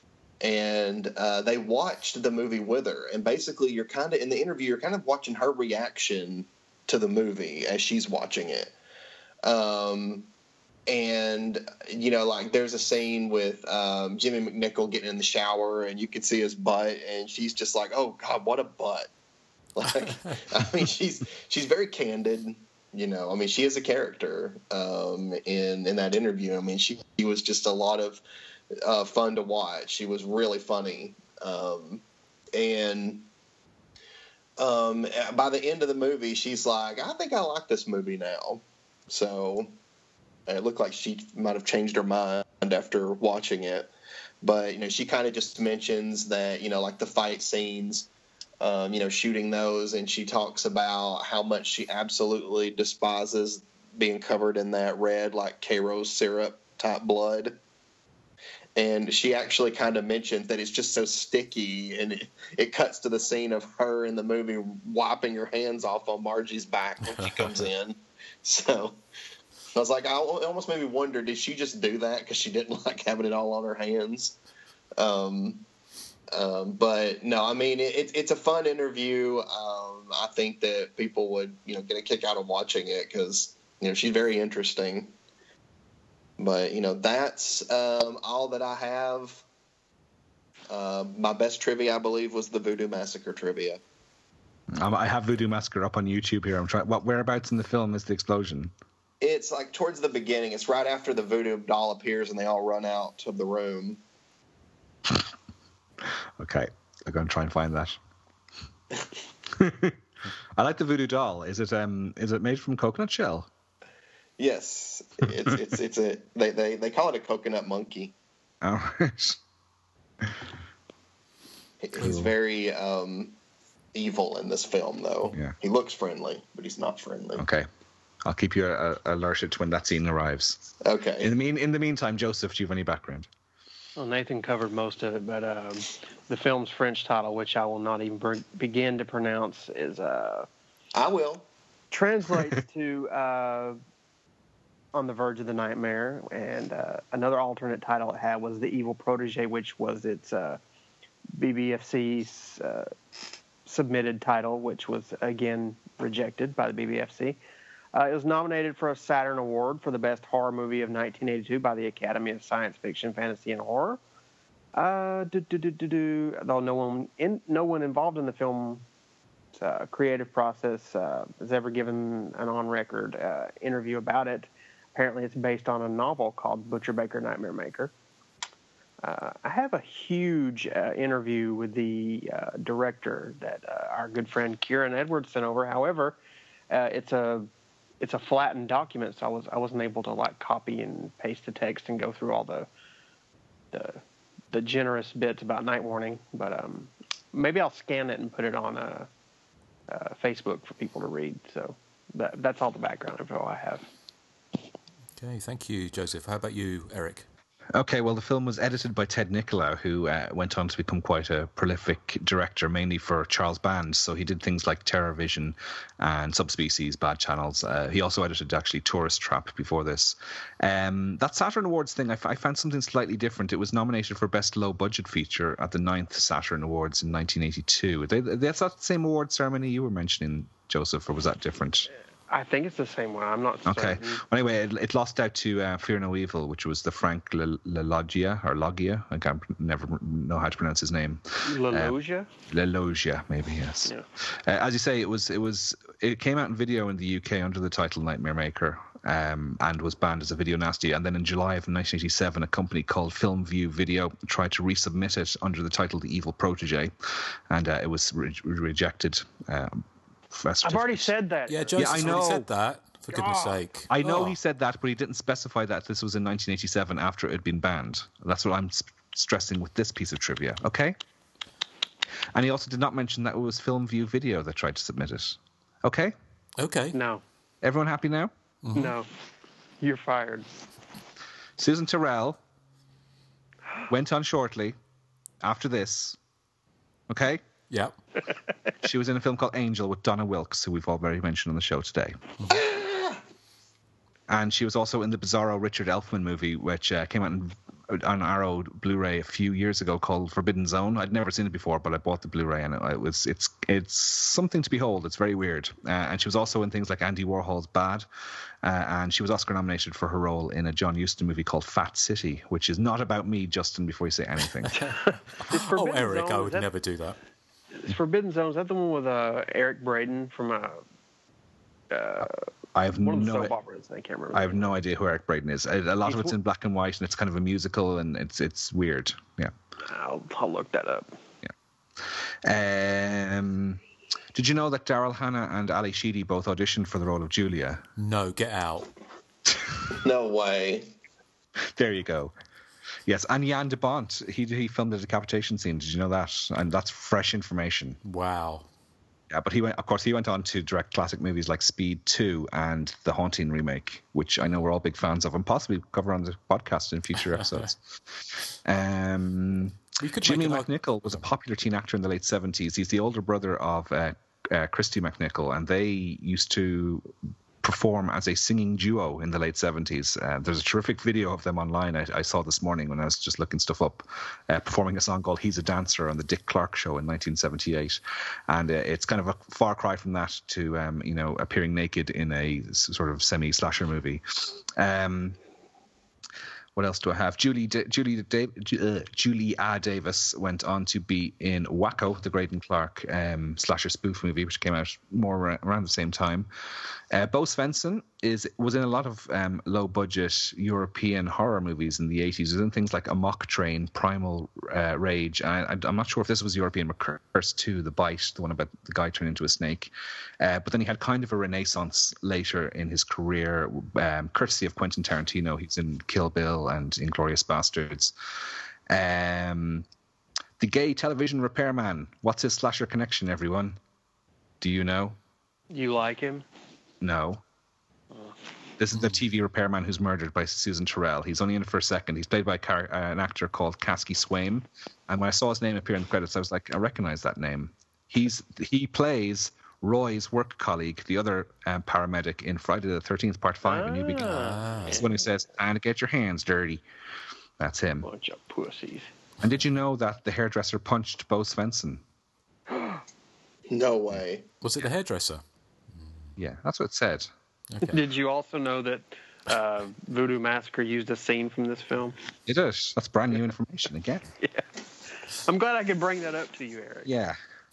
And uh, they watched the movie with her. And basically, you're kind of, in the interview, you're kind of watching her reaction to the movie as she's watching it. Um, and, you know, like, there's a scene with um, Jimmy McNichol getting in the shower, and you can see his butt, and she's just like, oh, God, what a butt. Like, I mean, she's she's very candid, you know. I mean, she is a character um, in in that interview. I mean, she, she was just a lot of uh, fun to watch. She was really funny, um, and um, by the end of the movie, she's like, "I think I like this movie now." So it looked like she might have changed her mind after watching it. But you know, she kind of just mentions that, you know, like the fight scenes. Um, you know, shooting those, and she talks about how much she absolutely despises being covered in that red, like Kairos syrup type blood. And she actually kind of mentions that it's just so sticky, and it, it cuts to the scene of her in the movie wiping her hands off on Margie's back when she comes in. So I was like, I, it almost made me wonder, did she just do that because she didn't like having it all on her hands? Um, Um, but no, I mean, it, it's a fun interview. Um, I think that people would, you know, get a kick out of watching it because, you know, she's very interesting. But, you know, that's um, all that I have. Uh, my best trivia, I believe, was the Voodoo Massacre trivia. Um, I have Voodoo Massacre up on YouTube here. I'm trying. What whereabouts in the film is the explosion? It's like towards the beginning. It's right after the voodoo doll appears and they all run out of the room. Okay, I'm going to try and find that. I like the voodoo doll. Is it um is it made from coconut shell? Yes, it's it's it's a they, they, they call it a coconut monkey. Oh, right. He's Cool. very um, evil in this film, though. Yeah. He looks friendly, but he's not friendly. Okay, I'll keep you uh, alerted when that scene arrives. Okay. In the mean in the meantime, Joseph, do you have any background? Well, Nathan covered most of it, but um, the film's French title, which I will not even be- begin to pronounce, is uh, I will. Translates to uh, On the Verge of the Nightmare, and uh, another alternate title it had was The Evil Protege, which was its uh, B B F C's uh, submitted title, which was again rejected by the B B F C. Uh, it was nominated for a Saturn Award for the Best Horror Movie of nineteen eighty-two by the Academy of Science Fiction, Fantasy, and Horror. Uh, do, do, do, do, do. Though no one, in, no one involved in the film's uh, creative process uh, has ever given an on-record uh, interview about it. Apparently, it's based on a novel called Butcher Baker Nightmare Maker. Uh, I have a huge uh, interview with the uh, director that uh, our good friend Kieran Edwards sent over. However, uh, it's a It's a flattened document, so I was I wasn't able to like copy and paste the text and go through all the the the generous bits about Night Warning. But um, maybe I'll scan it and put it on a, a Facebook for people to read. So that that's all the background info I have. Okay, thank you, Joseph. How about you, Eric? Okay, well, the film was edited by Ted Nicolau, who uh, went on to become quite a prolific director, mainly for Charles Band. So he did things like Terror Vision and Subspecies, Bad Channels. Uh, he also edited, actually, Tourist Trap before this. Um, that Saturn Awards thing, I, f- I found something slightly different. It was nominated for Best Low Budget Feature at the ninth Saturn Awards in nineteen eighty-two. They, that's not the same award ceremony you were mentioning, Joseph, or was that different? I think it's the same one. I'm not Okay. certain. Well, anyway, it, it lost out to uh, Fear No Evil, which was the Frank Le, Le Loggia, or Loggia. I can't never know how to pronounce his name. La Loggia? Um, Le Loggia, maybe, yes. Yeah. Uh, as you say, it was it was it came out in video in the U K under the title Nightmare Maker, um, and was banned as a video nasty. And then in July of nineteen eighty-seven, a company called Film View Video tried to resubmit it under the title The Evil Protege, and uh, it was re- rejected. Um, I've already said that. Yeah, Joseph yeah, I know. already said that, for goodness sake. I know Oh. he said that, but he didn't specify that this was in nineteen eighty-seven after it had been banned. That's what I'm s- stressing with this piece of trivia, okay? And he also did not mention that it was Film View Video that tried to submit it. Okay? Okay. No. Everyone happy now? Mm-hmm. No. You're fired. Susan Terrell went on shortly after this. Okay? Yeah. She was in a film called Angel with Donna Wilkes, who we've already mentioned on the show today. And she was also in the bizarro Richard Elfman movie, which uh, came out in, on Arrow Blu-ray a few years ago, called Forbidden Zone. I'd never seen it before, but I bought the Blu-ray, and it, it was it's it's something to behold. It's very weird. Uh, and she was also in things like Andy Warhol's Bad, uh, and she was Oscar nominated for her role in a John Huston movie called Fat City, which is not about me, Justin. Before you say anything, Oh, Eric, Zone, I is would that- never do that. Is Forbidden Zone, is that the one with uh, Eric Braeden from uh, uh, I have one of the no. soap operas? I can't remember. I have no idea who Eric Braeden is. A a lot He's of it's in black and white, and it's kind of a musical, and it's it's weird. Yeah. I'll, I'll look that up. Um, did you know that Daryl Hannah and Ali Sheedy both auditioned for the role of Julia? No, get out. No way. There you go. Yes, and Jan de Bont, he he filmed the decapitation scene. Did you know that? And that's fresh information. Wow. Yeah, but he went. Of course, he went on to direct classic movies like Speed two and The Haunting remake, which I know we're all big fans of, and possibly cover on the podcast in future episodes. um, We could Jimmy make an McNichol was a popular teen actor in the late seventies. He's the older brother of uh, uh, Christy McNichol, and they used to perform as a singing duo in the late seventies. Uh, there's a terrific video of them online I, I saw this morning when I was just looking stuff up, uh, performing a song called He's a Dancer on the Dick Clark Show in nineteen seventy-eight. And uh, it's kind of a far cry from that to, um, you know, appearing naked in a s- sort of semi-slasher movie. Um, what else do I have? Julie da- Julie da- uh, Julie A. Davis went on to be in Wacko, the Graydon Clark um, slasher spoof movie, which came out more ar- around the same time. Uh, Bo Svensson is was in a lot of um, low-budget European horror movies in the eighties. He was in things like Amok Train, Primal uh, Rage. I, I, I'm not sure if this was European, but Curse two, The Bite, the one about the guy turning into a snake. Uh, but then he had kind of a renaissance later in his career, um, courtesy of Quentin Tarantino. He's in Kill Bill and Inglourious Bastards. Um, the Gay Television Repairman. What's his slasher connection, everyone? Do you know? You like him? No. This is the T V repairman who's murdered by Susan Terrell. He's only in it for a second. He's played by a car- uh, an actor called Kasky Swaim. And when I saw his name appear in the credits, I was like, I recognize that name. He's He plays Roy's work colleague, the other um, paramedic in Friday the thirteenth, Part five, A New Beginning. Ah. He's the one who says, and get your hands dirty. That's him. Bunch of pussies. And did you know that the hairdresser punched Bo Svensson? No way. Was it the hairdresser? Yeah, that's what it said. Okay. Did you also know that uh, Voodoo Massacre used a scene from this film? It is. That's brand new information again. Yeah. I'm glad I could bring that up to you, Eric. Yeah.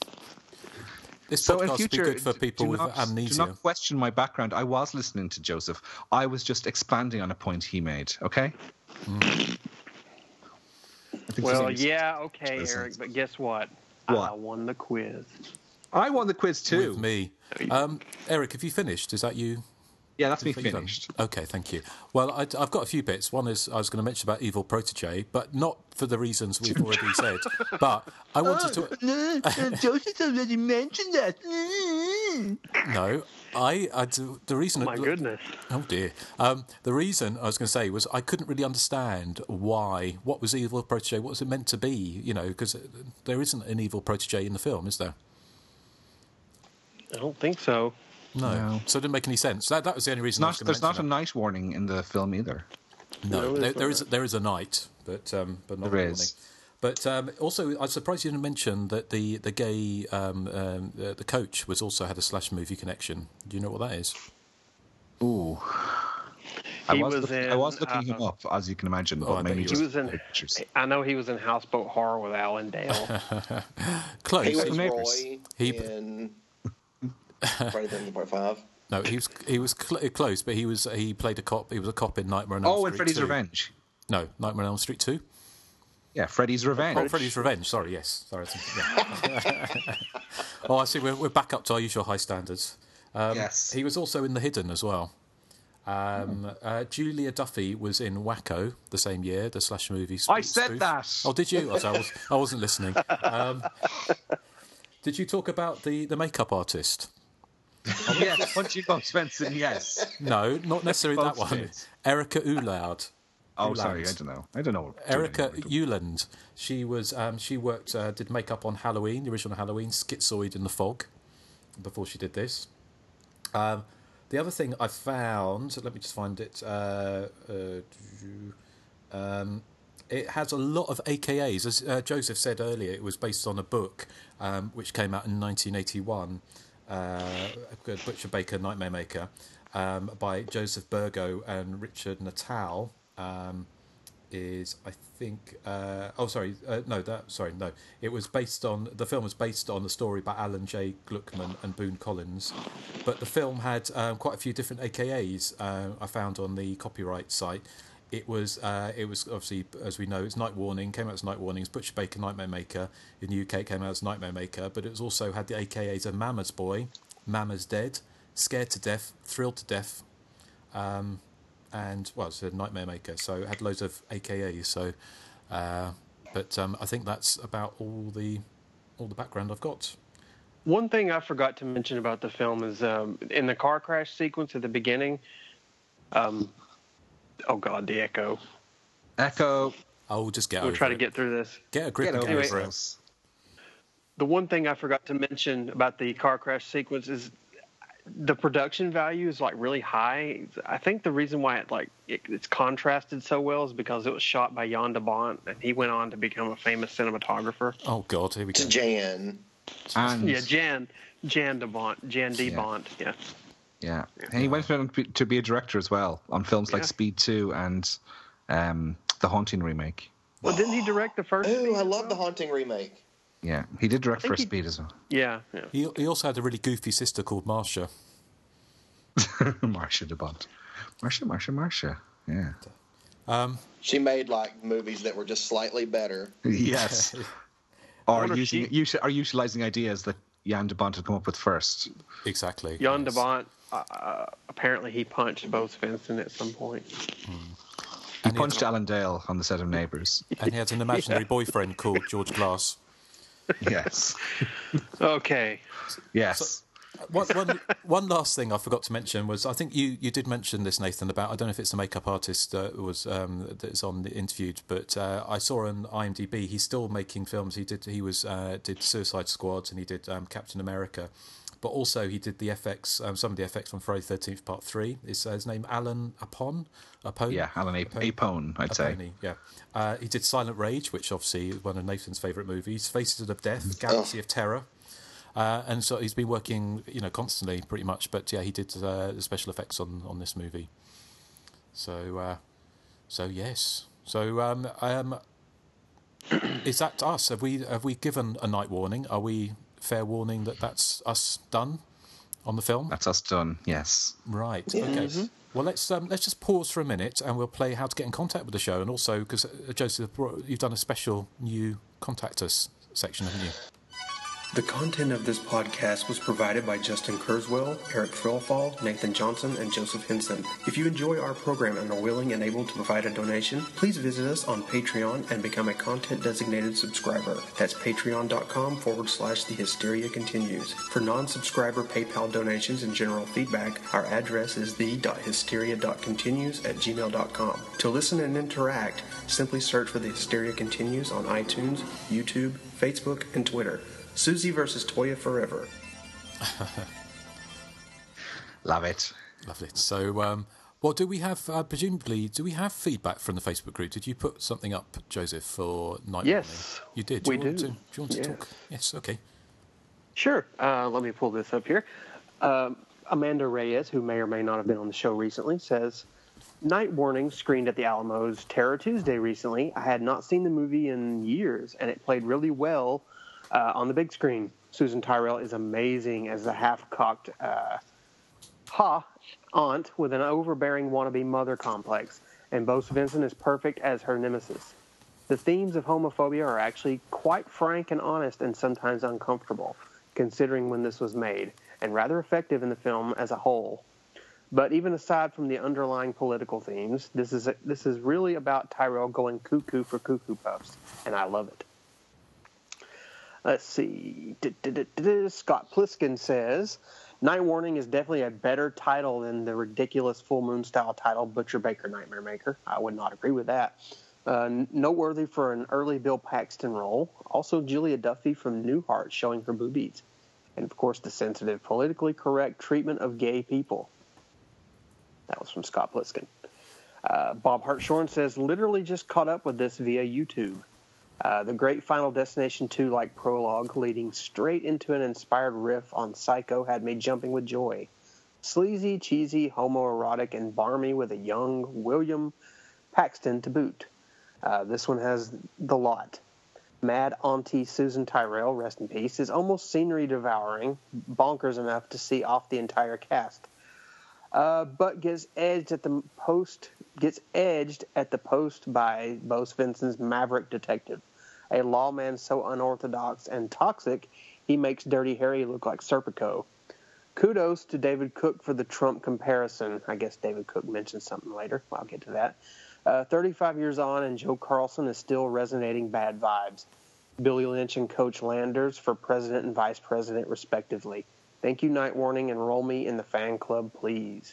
This So podcast in would future, be good for people do with not, amnesia. Do not question my background. I was listening to Joseph. I was just expanding on a point he made. Okay. Mm. Well, yeah, okay, Listen. Eric, but guess what? What? I won the quiz. I won the quiz too. With me. Um, Eric, have you finished? Is that you? Yeah, that's me Is that you done? finished. Okay, thank you. Well, I, I've got a few bits. One is I was going to mention about Evil Protege, but not for the reasons we've already said. But I wanted to... No, Joseph already mentioned that. No, I, I do- the reason. My goodness. Oh dear. Um, the reason I was going to say was I couldn't really understand why. What was evil protege? What was it meant to be? You know, because there isn't an evil protege in the film, is there? I don't think so. No. No. So it didn't make any sense. That that was the only reason. Not, I was going there's to not a mention night warning in the film either. it. No, No, there, it's there not. is there is a night, but um, but not There a warning. is. But um, also, I was surprised you didn't mention that the the gay um, um, uh, the coach was also had a slash movie connection. Do you know what that is? Ooh. I He was, was looking, in, I was looking him uh, up, as you can imagine, Oh, but I bet maybe you just He was in. pictures. I know he was in Houseboat Horror with Alan Dale. Close. He was Neighbours. Roy He- in Friday the Part Five. No, he was he was cl- close, but he was he played a cop. He was a cop in Nightmare on Elm Oh, Street. and Freddy's two. Revenge. No, Nightmare on Elm Street two. Yeah, Freddy's Revenge. Oh, Freddy's Revenge. Sorry, yes. Sorry. Yeah. Oh, I see. We're we're back up to our usual high standards. Um, Yes. He was also in The Hidden as well. Um, uh, Julia Duffy was in Wacko the same year, the slasher movie. I spoof- said spoof. that. Oh, did you? Oh, so I, was, I wasn't listening. Um, did you talk about the, the makeup artist? Yes, Punchy Bob Svensson, yes. No, not necessarily that Both one. did. Erica Ullard. Oh, Uland. sorry, I don't know. I don't know. Erica Uland. She was. Um, she worked. Uh, did makeup on Halloween, the original Halloween, Schizoid in the Fog, before she did this. Um, the other thing I found. Let me just find it. Uh, uh, um, it has a lot of A K As. As uh, Joseph said earlier, it was based on a book um, which came out in nineteen eighty-one. Uh, Butcher Baker, Nightmare Maker, um, by Joseph Burgo and Richard Natal. Um, is I think uh, oh sorry uh, no that sorry no it was based on the film was based on a story by Alan J. Gluckman and Boone Collins, but the film had um, quite a few different A K As uh, I found on the copyright site. It was uh, it was obviously, as we know, it's Night Warning, came out as Night Warnings, Butcher Baker, Nightmare Maker. In the U K, it came out as Nightmare Maker, but it was also had the A K As of Mama's Boy, Mama's Dead, Scared to Death, Thrilled to Death, um, and, well, it's a Nightmare Maker, so it had loads of A K As. So, uh, but um, I think that's about all the all the background I've got. One thing I forgot to mention about the film is um, in the car crash sequence at the beginning. Um, oh God, the echo. Echo. Oh, just get We'll over try it. to get through this. Get a grip Get and over get over it. it. The one thing I forgot to mention about the car crash sequence is the production value is like really high. I think the reason why it like it, it's contrasted so well is because it was shot by Jan de Bont, and he went on to become a famous cinematographer. Oh God, here we go. Jan. And Yeah, Jan Jan de Bont, Jan de Bont. Yeah. yeah, and he went on to be a director as well on films like Yeah. Speed Two and um, the Haunting remake. Well, didn't he direct the first? Ooh, Speed I as love well? the Haunting remake. Yeah, he did direct I think First he- Speed as well. Yeah, yeah. He, he also had a really goofy sister called Marsha. Marcia de Bont. Marcia, Marcia, Marcia. Yeah. Um, She made like movies that were just slightly better. Yes. Or wonder if using, she- usi- or utilizing ideas that Jan de Bont had come up with first. exactly. Jan de yes. Bont. Uh, uh, apparently, he punched Bo Svensson at some point. He And he punched had- Alan Dale on the set of Neighbours. And he had an imaginary boyfriend called George Glass. Yes. Okay. Yes. One, one, one last thing I forgot to mention was I think you, you did mention this, Nathan, about I don't know if it's the makeup artist uh, was um, that's on the interviewed, but uh, I saw on IMDb he's still making films. He did he was uh, did Suicide Squad and he did um, Captain America, but also he did the F X um, some of the F X from Friday the thirteenth Part Three. Is uh, his name Alan Apone? Apone? Yeah, Alan A- Apone, I'd say. Apone, yeah. Uh, he did Silent Rage, which obviously is one of Nathan's favourite movies. Faces of Death, Galaxy of Terror. Uh, and so he's been working, you know, constantly, pretty much. But yeah, he did uh, the special effects on, on this movie. So, uh, so yes. So, um, um, is that us? Have we have we given a night warning? Are we fair warning that that's us done on the film? That's us done, yes. Right. Yeah. Okay. Mhm. Well, let's um, let's just pause for a minute, and we'll play how to get in contact with the show, and also because uh, Joseph, you've done a special new contact us section, haven't you? The content of this podcast was provided by Justin Kurzweil, Eric Frillfall, Nathan Johnson, and Joseph Henson. If you enjoy our program and are willing and able to provide a donation, please visit us on Patreon and become a content-designated subscriber. That's patreon.com forward slash The Hysteria Continues. For non-subscriber PayPal donations and general feedback, our address is the.hysteria.continues at gmail dot com. To listen and interact, simply search for The Hysteria Continues on iTunes, YouTube, Facebook, and Twitter. Susie versus Toya forever. Love it. Love it. So, um, what do we have? Uh, presumably, do we have feedback from the Facebook group? Did you put something up, Joseph, for Night Yes, Warning? You did. Do we you want do. To, do you want to Yeah. talk? Yes. Okay. Sure. Uh, let me pull this up here. Um, Amanda Reyes, who may or may not have been on the show recently, says, Night Warning screened at the Alamos Terror Tuesday recently. I had not seen the movie in years, and it played really well uh, on the big screen. Susan Tyrrell is amazing as a half-cocked uh, ha aunt with an overbearing wannabe mother complex, and Bo Svensson is perfect as her nemesis. The themes of homophobia are actually quite frank and honest and sometimes uncomfortable, considering when this was made, and rather effective in the film as a whole. But even aside from the underlying political themes, this is a, this is really about Tyrell going cuckoo for Cuckoo Puffs, and I love it. Let's see. Scott Pliskin says, Night Warning is definitely a better title than the ridiculous Full Moon style title Butcher Baker Nightmare Maker. I would not agree with that. Uh, noteworthy for an early Bill Paxton role. Also Julia Duffy from Newhart showing her boobies. And of course the sensitive, politically correct treatment of gay people. That was from Scott Pliskin. Uh, Bob Hartshorn says, literally just caught up with this via YouTube. Uh, the great Final Destination two-like prologue leading straight into an inspired riff on Psycho had me jumping with joy. Sleazy, cheesy, homoerotic, and barmy with a young William Paxton to boot. Uh, this one has the lot. Mad Auntie Susan Tyrrell, rest in peace, is almost scenery devouring, bonkers enough to see off the entire cast. Uh, but gets edged at the post gets edged at the post by Bo Svensson's maverick detective, a lawman so unorthodox and toxic he makes Dirty Harry look like Serpico. Kudos to David Cook for the Trump comparison. I guess David Cook mentioned something later. I'll get to that. Uh, thirty-five years on, and Joe Carlson is still resonating bad vibes. Billy Lynch and Coach Landers for president and vice president, respectively. Thank you, Night Warning. Enroll me in the fan club, please.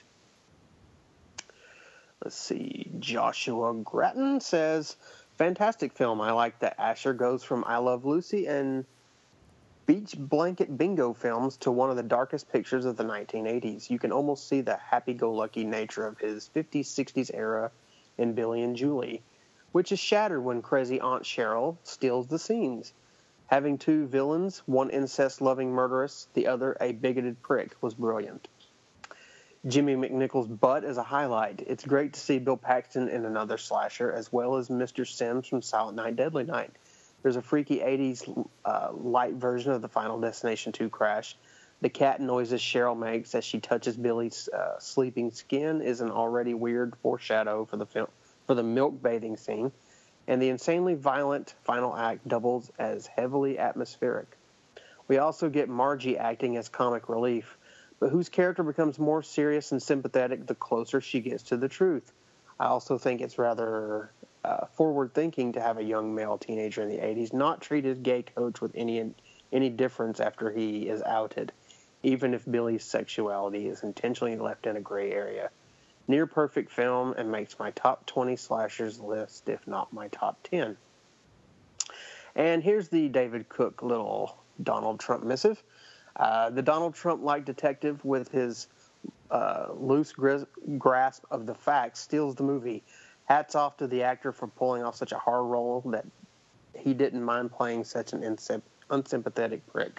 Let's see. Joshua Grattan says, fantastic film. I like that Asher goes from I Love Lucy and Beach Blanket Bingo films to one of the darkest pictures of the nineteen eighties. You can almost see the happy-go-lucky nature of his fifties, sixties era in Billy and Julie, which is shattered when crazy Aunt Cheryl steals the scenes. Having two villains, one incest-loving murderess, the other a bigoted prick, was brilliant. Jimmy McNichol's butt is a highlight. It's great to see Bill Paxton in another slasher, as well as Mister Sims from Silent Night, Deadly Night. There's a freaky eighties uh, light version of the Final Destination two crash. The cat noises Cheryl makes as she touches Billy's uh, sleeping skin is an already weird foreshadow for the film, for the milk bathing scene. And the insanely violent final act doubles as heavily atmospheric. We also get Margie acting as comic relief, but whose character becomes more serious and sympathetic the closer she gets to the truth. I also think it's rather uh, forward-thinking to have a young male teenager in the eighties not treat his gay coach with any any difference after he is outed, even if Billy's sexuality is intentionally left in a gray area. Near perfect film and makes my top twenty slashers list, if not my top ten. And here's the David Cook little Donald Trump missive. Uh, the Donald Trump-like detective with his uh, loose gris- grasp of the facts steals the movie. Hats off to the actor for pulling off such a hard role that he didn't mind playing such an insip- unsympathetic prick.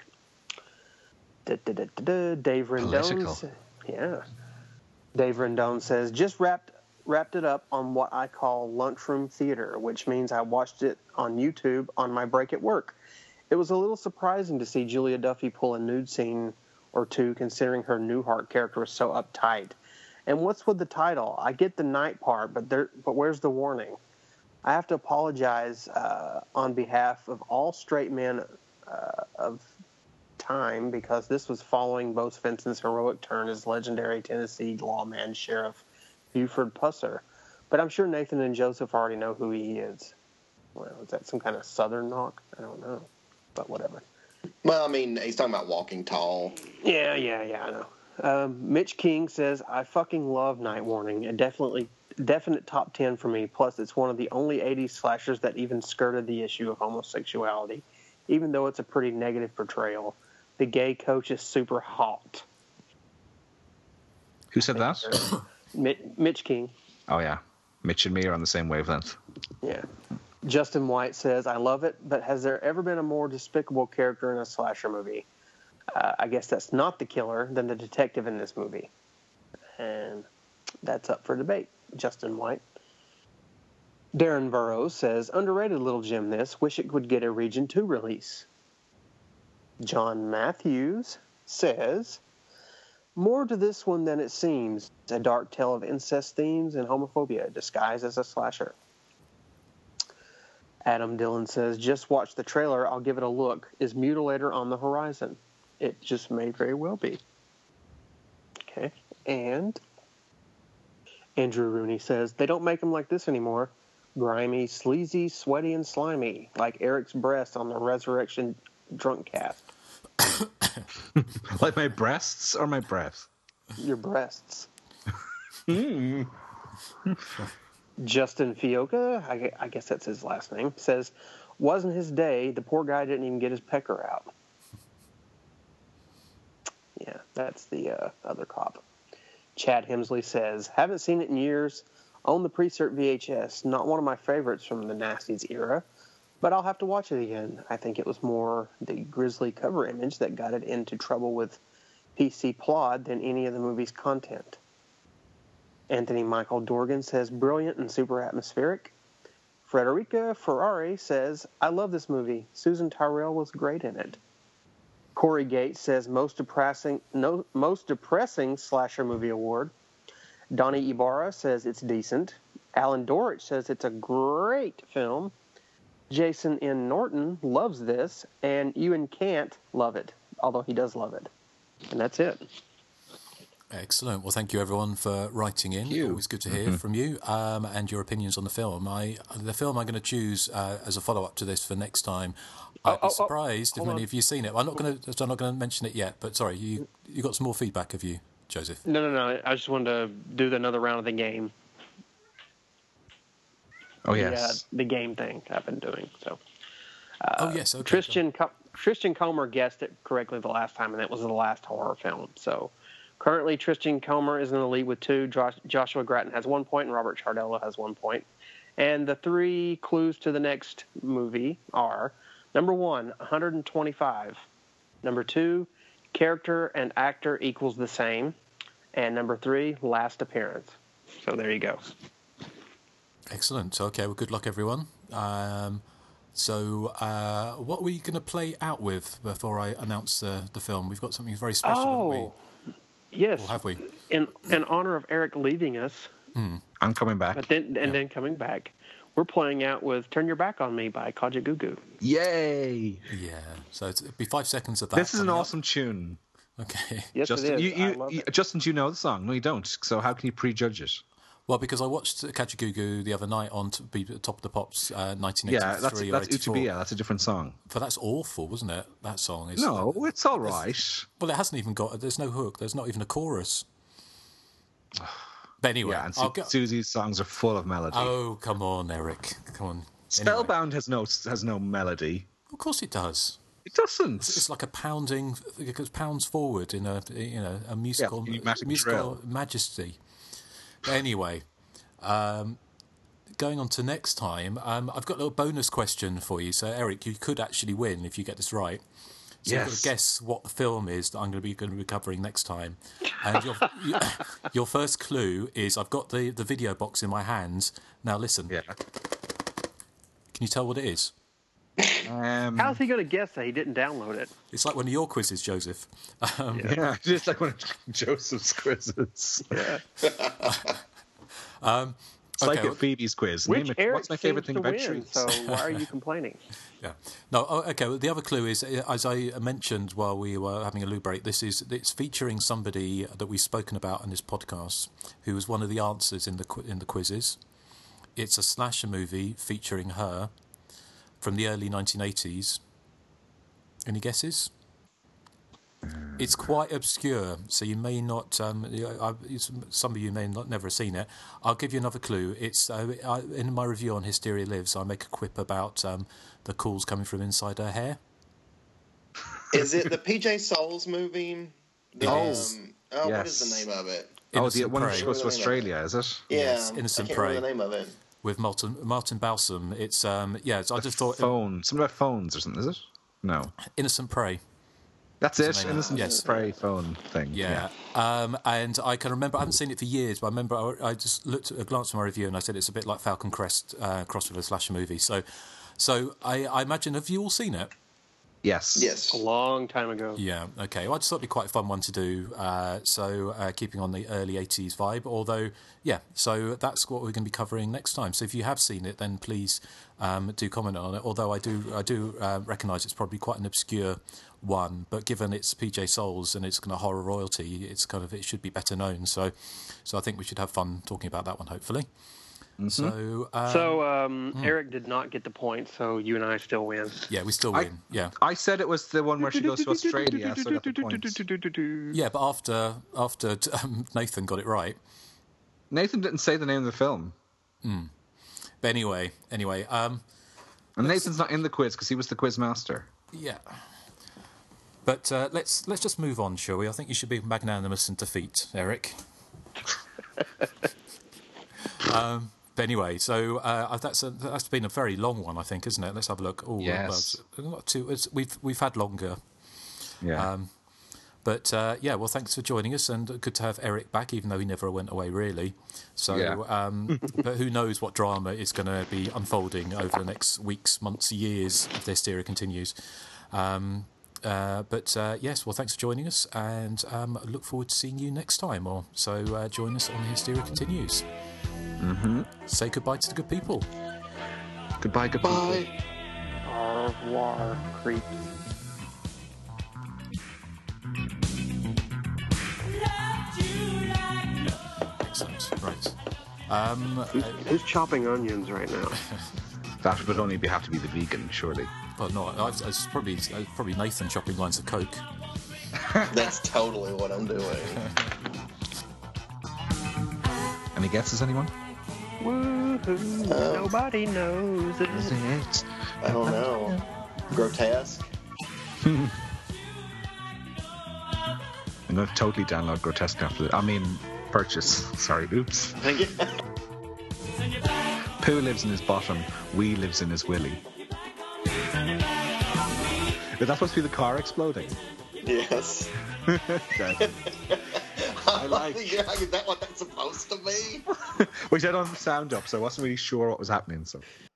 Da, da, da, da, da. Dave Rendon. Yeah. Dave Rendon says, just wrapped wrapped it up on what I call lunchroom theater, which means I watched it on YouTube on my break at work. It was a little surprising to see Julia Duffy pull a nude scene or two, considering her Newhart character was so uptight. And what's with the title? I get the night part, but there, but where's the warning? I have to apologize uh, on behalf of all straight men uh, of time because this was following Bo Svensson's heroic turn as legendary Tennessee lawman Sheriff Buford Pusser. But I'm sure Nathan and Joseph already know who he is. Well, is that some kind of Southern knock? I don't know, but whatever. Well, I mean, he's talking about Walking Tall. Yeah, yeah, yeah, I know. Um, Mitch King says, I fucking love Night Warning. A definitely definite top ten for me. Plus, it's one of the only eighties slashers that even skirted the issue of homosexuality, even though it's a pretty negative portrayal. The gay coach is super hot. Who said that? Mitch King. Oh, yeah. Mitch and me are on the same wavelength. Yeah. Justin White says, I love it, but has there ever been a more despicable character in a slasher movie? Uh, I guess that's not the killer than the detective in this movie. And that's up for debate, Justin White. Darren Burrows says, underrated little gem this. Wish it would get a Region two release. John Matthews says, more to this one than it seems. A dark tale of incest themes and homophobia disguised as a slasher. Adam Dillon says, just watch the trailer. I'll give it a look. Is Mutilator on the horizon? It just may very well be. Okay. And Andrew Rooney says, they don't make them like this anymore. Grimy, sleazy, sweaty, and slimy, like Eric's breast on the Resurrection Drunk Cast. Like my breasts or my breath? Your breasts. Justin Fioca, I, I guess that's his last name, says, wasn't his day. The poor guy didn't even get his pecker out. Yeah, that's the uh, other cop. Chad Hemsley says, haven't seen it in years. Own the Pre-Cert V H S. Not one of my favorites from the Nasties era, but I'll have to watch it again. I think it was more the grisly cover image that got it into trouble with P C Plod than any of the movie's content. Anthony Michael Dorgan says, brilliant and super atmospheric. Frederica Ferrari says, I love this movie. Susan Tyrrell was great in it. Corey Gates says, most depressing, no, most depressing slasher movie award. Donnie Ibarra says it's decent. Alan Dorich says it's a great film. Jason N. Norton loves this, and Ewan can't love it, although he does love it. And that's it. Excellent. Well, thank you everyone for writing in. You. Always good to hear Mm-hmm. from you um, and your opinions on the film. I, the film I'm going to choose uh, as a follow-up to this for next time. I'd Oh, be oh, surprised oh, if hold many on. of you seen it. I'm not going to. I'm not going to mention it yet. But sorry, you you got some more feedback, have you, Joseph? No, no, no. I just wanted to do another round of the game. Oh, The, yes. uh, the game thing I've been doing. So. Uh, oh yes. Okay. Tristan Co- Tristan Comer guessed it correctly the last time, and that was the last horror film. So currently, Tristan Comer is in the lead with two. Josh, Joshua Gratton has one point, and Robert Chardello has one point. And the three clues to the next movie are: number one, one hundred twenty-five. Number two, character and actor equals the same. And number three, last appearance. So there you go. Excellent. Okay. Well, good luck, everyone. Um, so, uh, what are we going to play out with before I announce uh, the film? We've got something very special, haven't we? Oh, yes. Or have we? In in honor of Eric leaving us, Hmm. I'm coming back. but then and then coming back, we're playing out with "Turn Your Back on Me" by Kajagoogoo. Yay! Yeah. So it's, it'll be five seconds of that. This is an coming up. awesome tune. Okay. Yes, Justin, it is. You, you, I love you, it. Justin, do you know the song? No, you don't. So how can you prejudge it? Well, because I watched Kajagoogoo the other night on t- be- Top of the Pops uh, nineteen eighty-three Yeah, that's or that's eighty-four. Utopia. That's a different song. But that's awful, wasn't it? That song is. No, it's all right. Well, it hasn't even got. There's no hook. There's not even a chorus. But anyway, Yeah, and I'll Su- go. Susie's songs are full of melody. Oh, come on, Eric. Come on. Anyway. Spellbound has no has no melody. Of course it does. It doesn't. It's, it's like a pounding. It goes pounds forward in a you know a musical Yeah, pneumatic musical drill. majesty. But anyway. Um, going on to next time, um, I've got a little bonus question for you. So, Eric, you could actually win if you get this right. So Yes. you've got to guess what the film is that I'm going to be going to be covering next time. And your you, your first clue is I've got the, the video box in my hands. Now listen. Yeah. Can you tell what it is? Um, How's he going to guess that he didn't download it? It's like one of your quizzes, Joseph. Um, yeah, just like one of Joseph's quizzes. Yeah. um, It's like okay, a Phoebe's quiz. Which Name it. Eric What's my favorite seems thing to about win, trees? So why are you complaining? Yeah. No. Oh, okay. Well, the other clue is, as I mentioned while we were having a loo break, this is it's featuring somebody that we've spoken about in this podcast, who was one of the answers in the in the quizzes. It's a slasher movie featuring her from the early nineteen eighties. Any guesses? It's quite obscure, so you may not. Um, I, some of you may not never have seen it. I'll give you another clue. It's uh, I, in my review on Hysteria Lives. I make a quip about um, the calls coming from inside her hair. Is it the P J Souls movie? The, Oh, um, oh yes. what is the name of it? Oh, the Innocent one Prey. she goes to Australia, is it? Yeah, Yes, I Innocent can't Prey. remember the name of it. With Martin Martin Balsam. It's um yeah. It's, I just thought Phone. Something about phones or something, is it? No. Innocent Prey. That's What's it. the name of it? Innocent Yes. Prey phone thing. Yeah. Um, and I can remember, I haven't seen it for years, but I remember I, I just looked at a glance at my review and I said it's a bit like Falcon Crest uh, crossed with a slasher movie. So, so I, I imagine, have you all seen it? Yes. Yes. A long time ago. Yeah, okay. Well, I just thought it'd be quite a fun one to do. Uh, so, uh, keeping on the early eighties vibe, although, yeah, so that's what we're going to be covering next time. So, if you have seen it, then please um, do comment on it. Although I do I do uh, recognise it's probably quite an obscure one, but given it's P J Souls and it's kind of horror royalty, it's kind of it should be better known. So, so I think we should have fun talking about that one, hopefully. Mm-hmm. So, um, so um, hmm. Eric did not get the point, so you and I still win. Yeah, we still I- win. yeah. I said it was the one where she goes to Australia, so I got the points. Yeah, but after after um, Nathan got it right. Nathan didn't say the name of the film. Mm. But anyway, anyway, um, And Nathan's not in the quiz because he was the quiz master. yeah. But uh, let's let's just move on, shall we? I think you should be magnanimous in defeat, Eric. um, but anyway, so uh, that's a, that's been a very long one, I think, isn't it? Let's have a look. Oh, Yes. not too. It's, we've we've had longer. Yeah. Um, but uh, yeah, well, thanks for joining us, and good to have Eric back, even though he never went away, really. So, Yeah. um, but who knows what drama is going to be unfolding over the next weeks, months, years if the hysteria continues. Um, uh, but uh, yes, well, thanks for joining us, and um, I look forward to seeing you next time. Or so uh, join us on the Hysteria Continues. Mm-hmm. Say goodbye to the good people. Goodbye, goodbye. Au revoir, creeps. Excellent. Right. Um, Who's, who's chopping onions right now? That would only be, have to be the vegan, surely. well, no, I- it's probably it's probably Nathan chopping lines of coke. That's totally what I'm doing. Any guesses, anyone? Woohoo! Um, Nobody knows it. Is it? I don't know. Grotesque? I'm going to totally download Grotesque after this. I mean, purchase. Sorry, oops. Thank you. Pooh lives in his bottom. Wee lives in his willy. Is that supposed to be the car exploding? Yes. Okay. I like. Is that what that's supposed to be? We said on the sound up, so I wasn't really sure what was happening. So.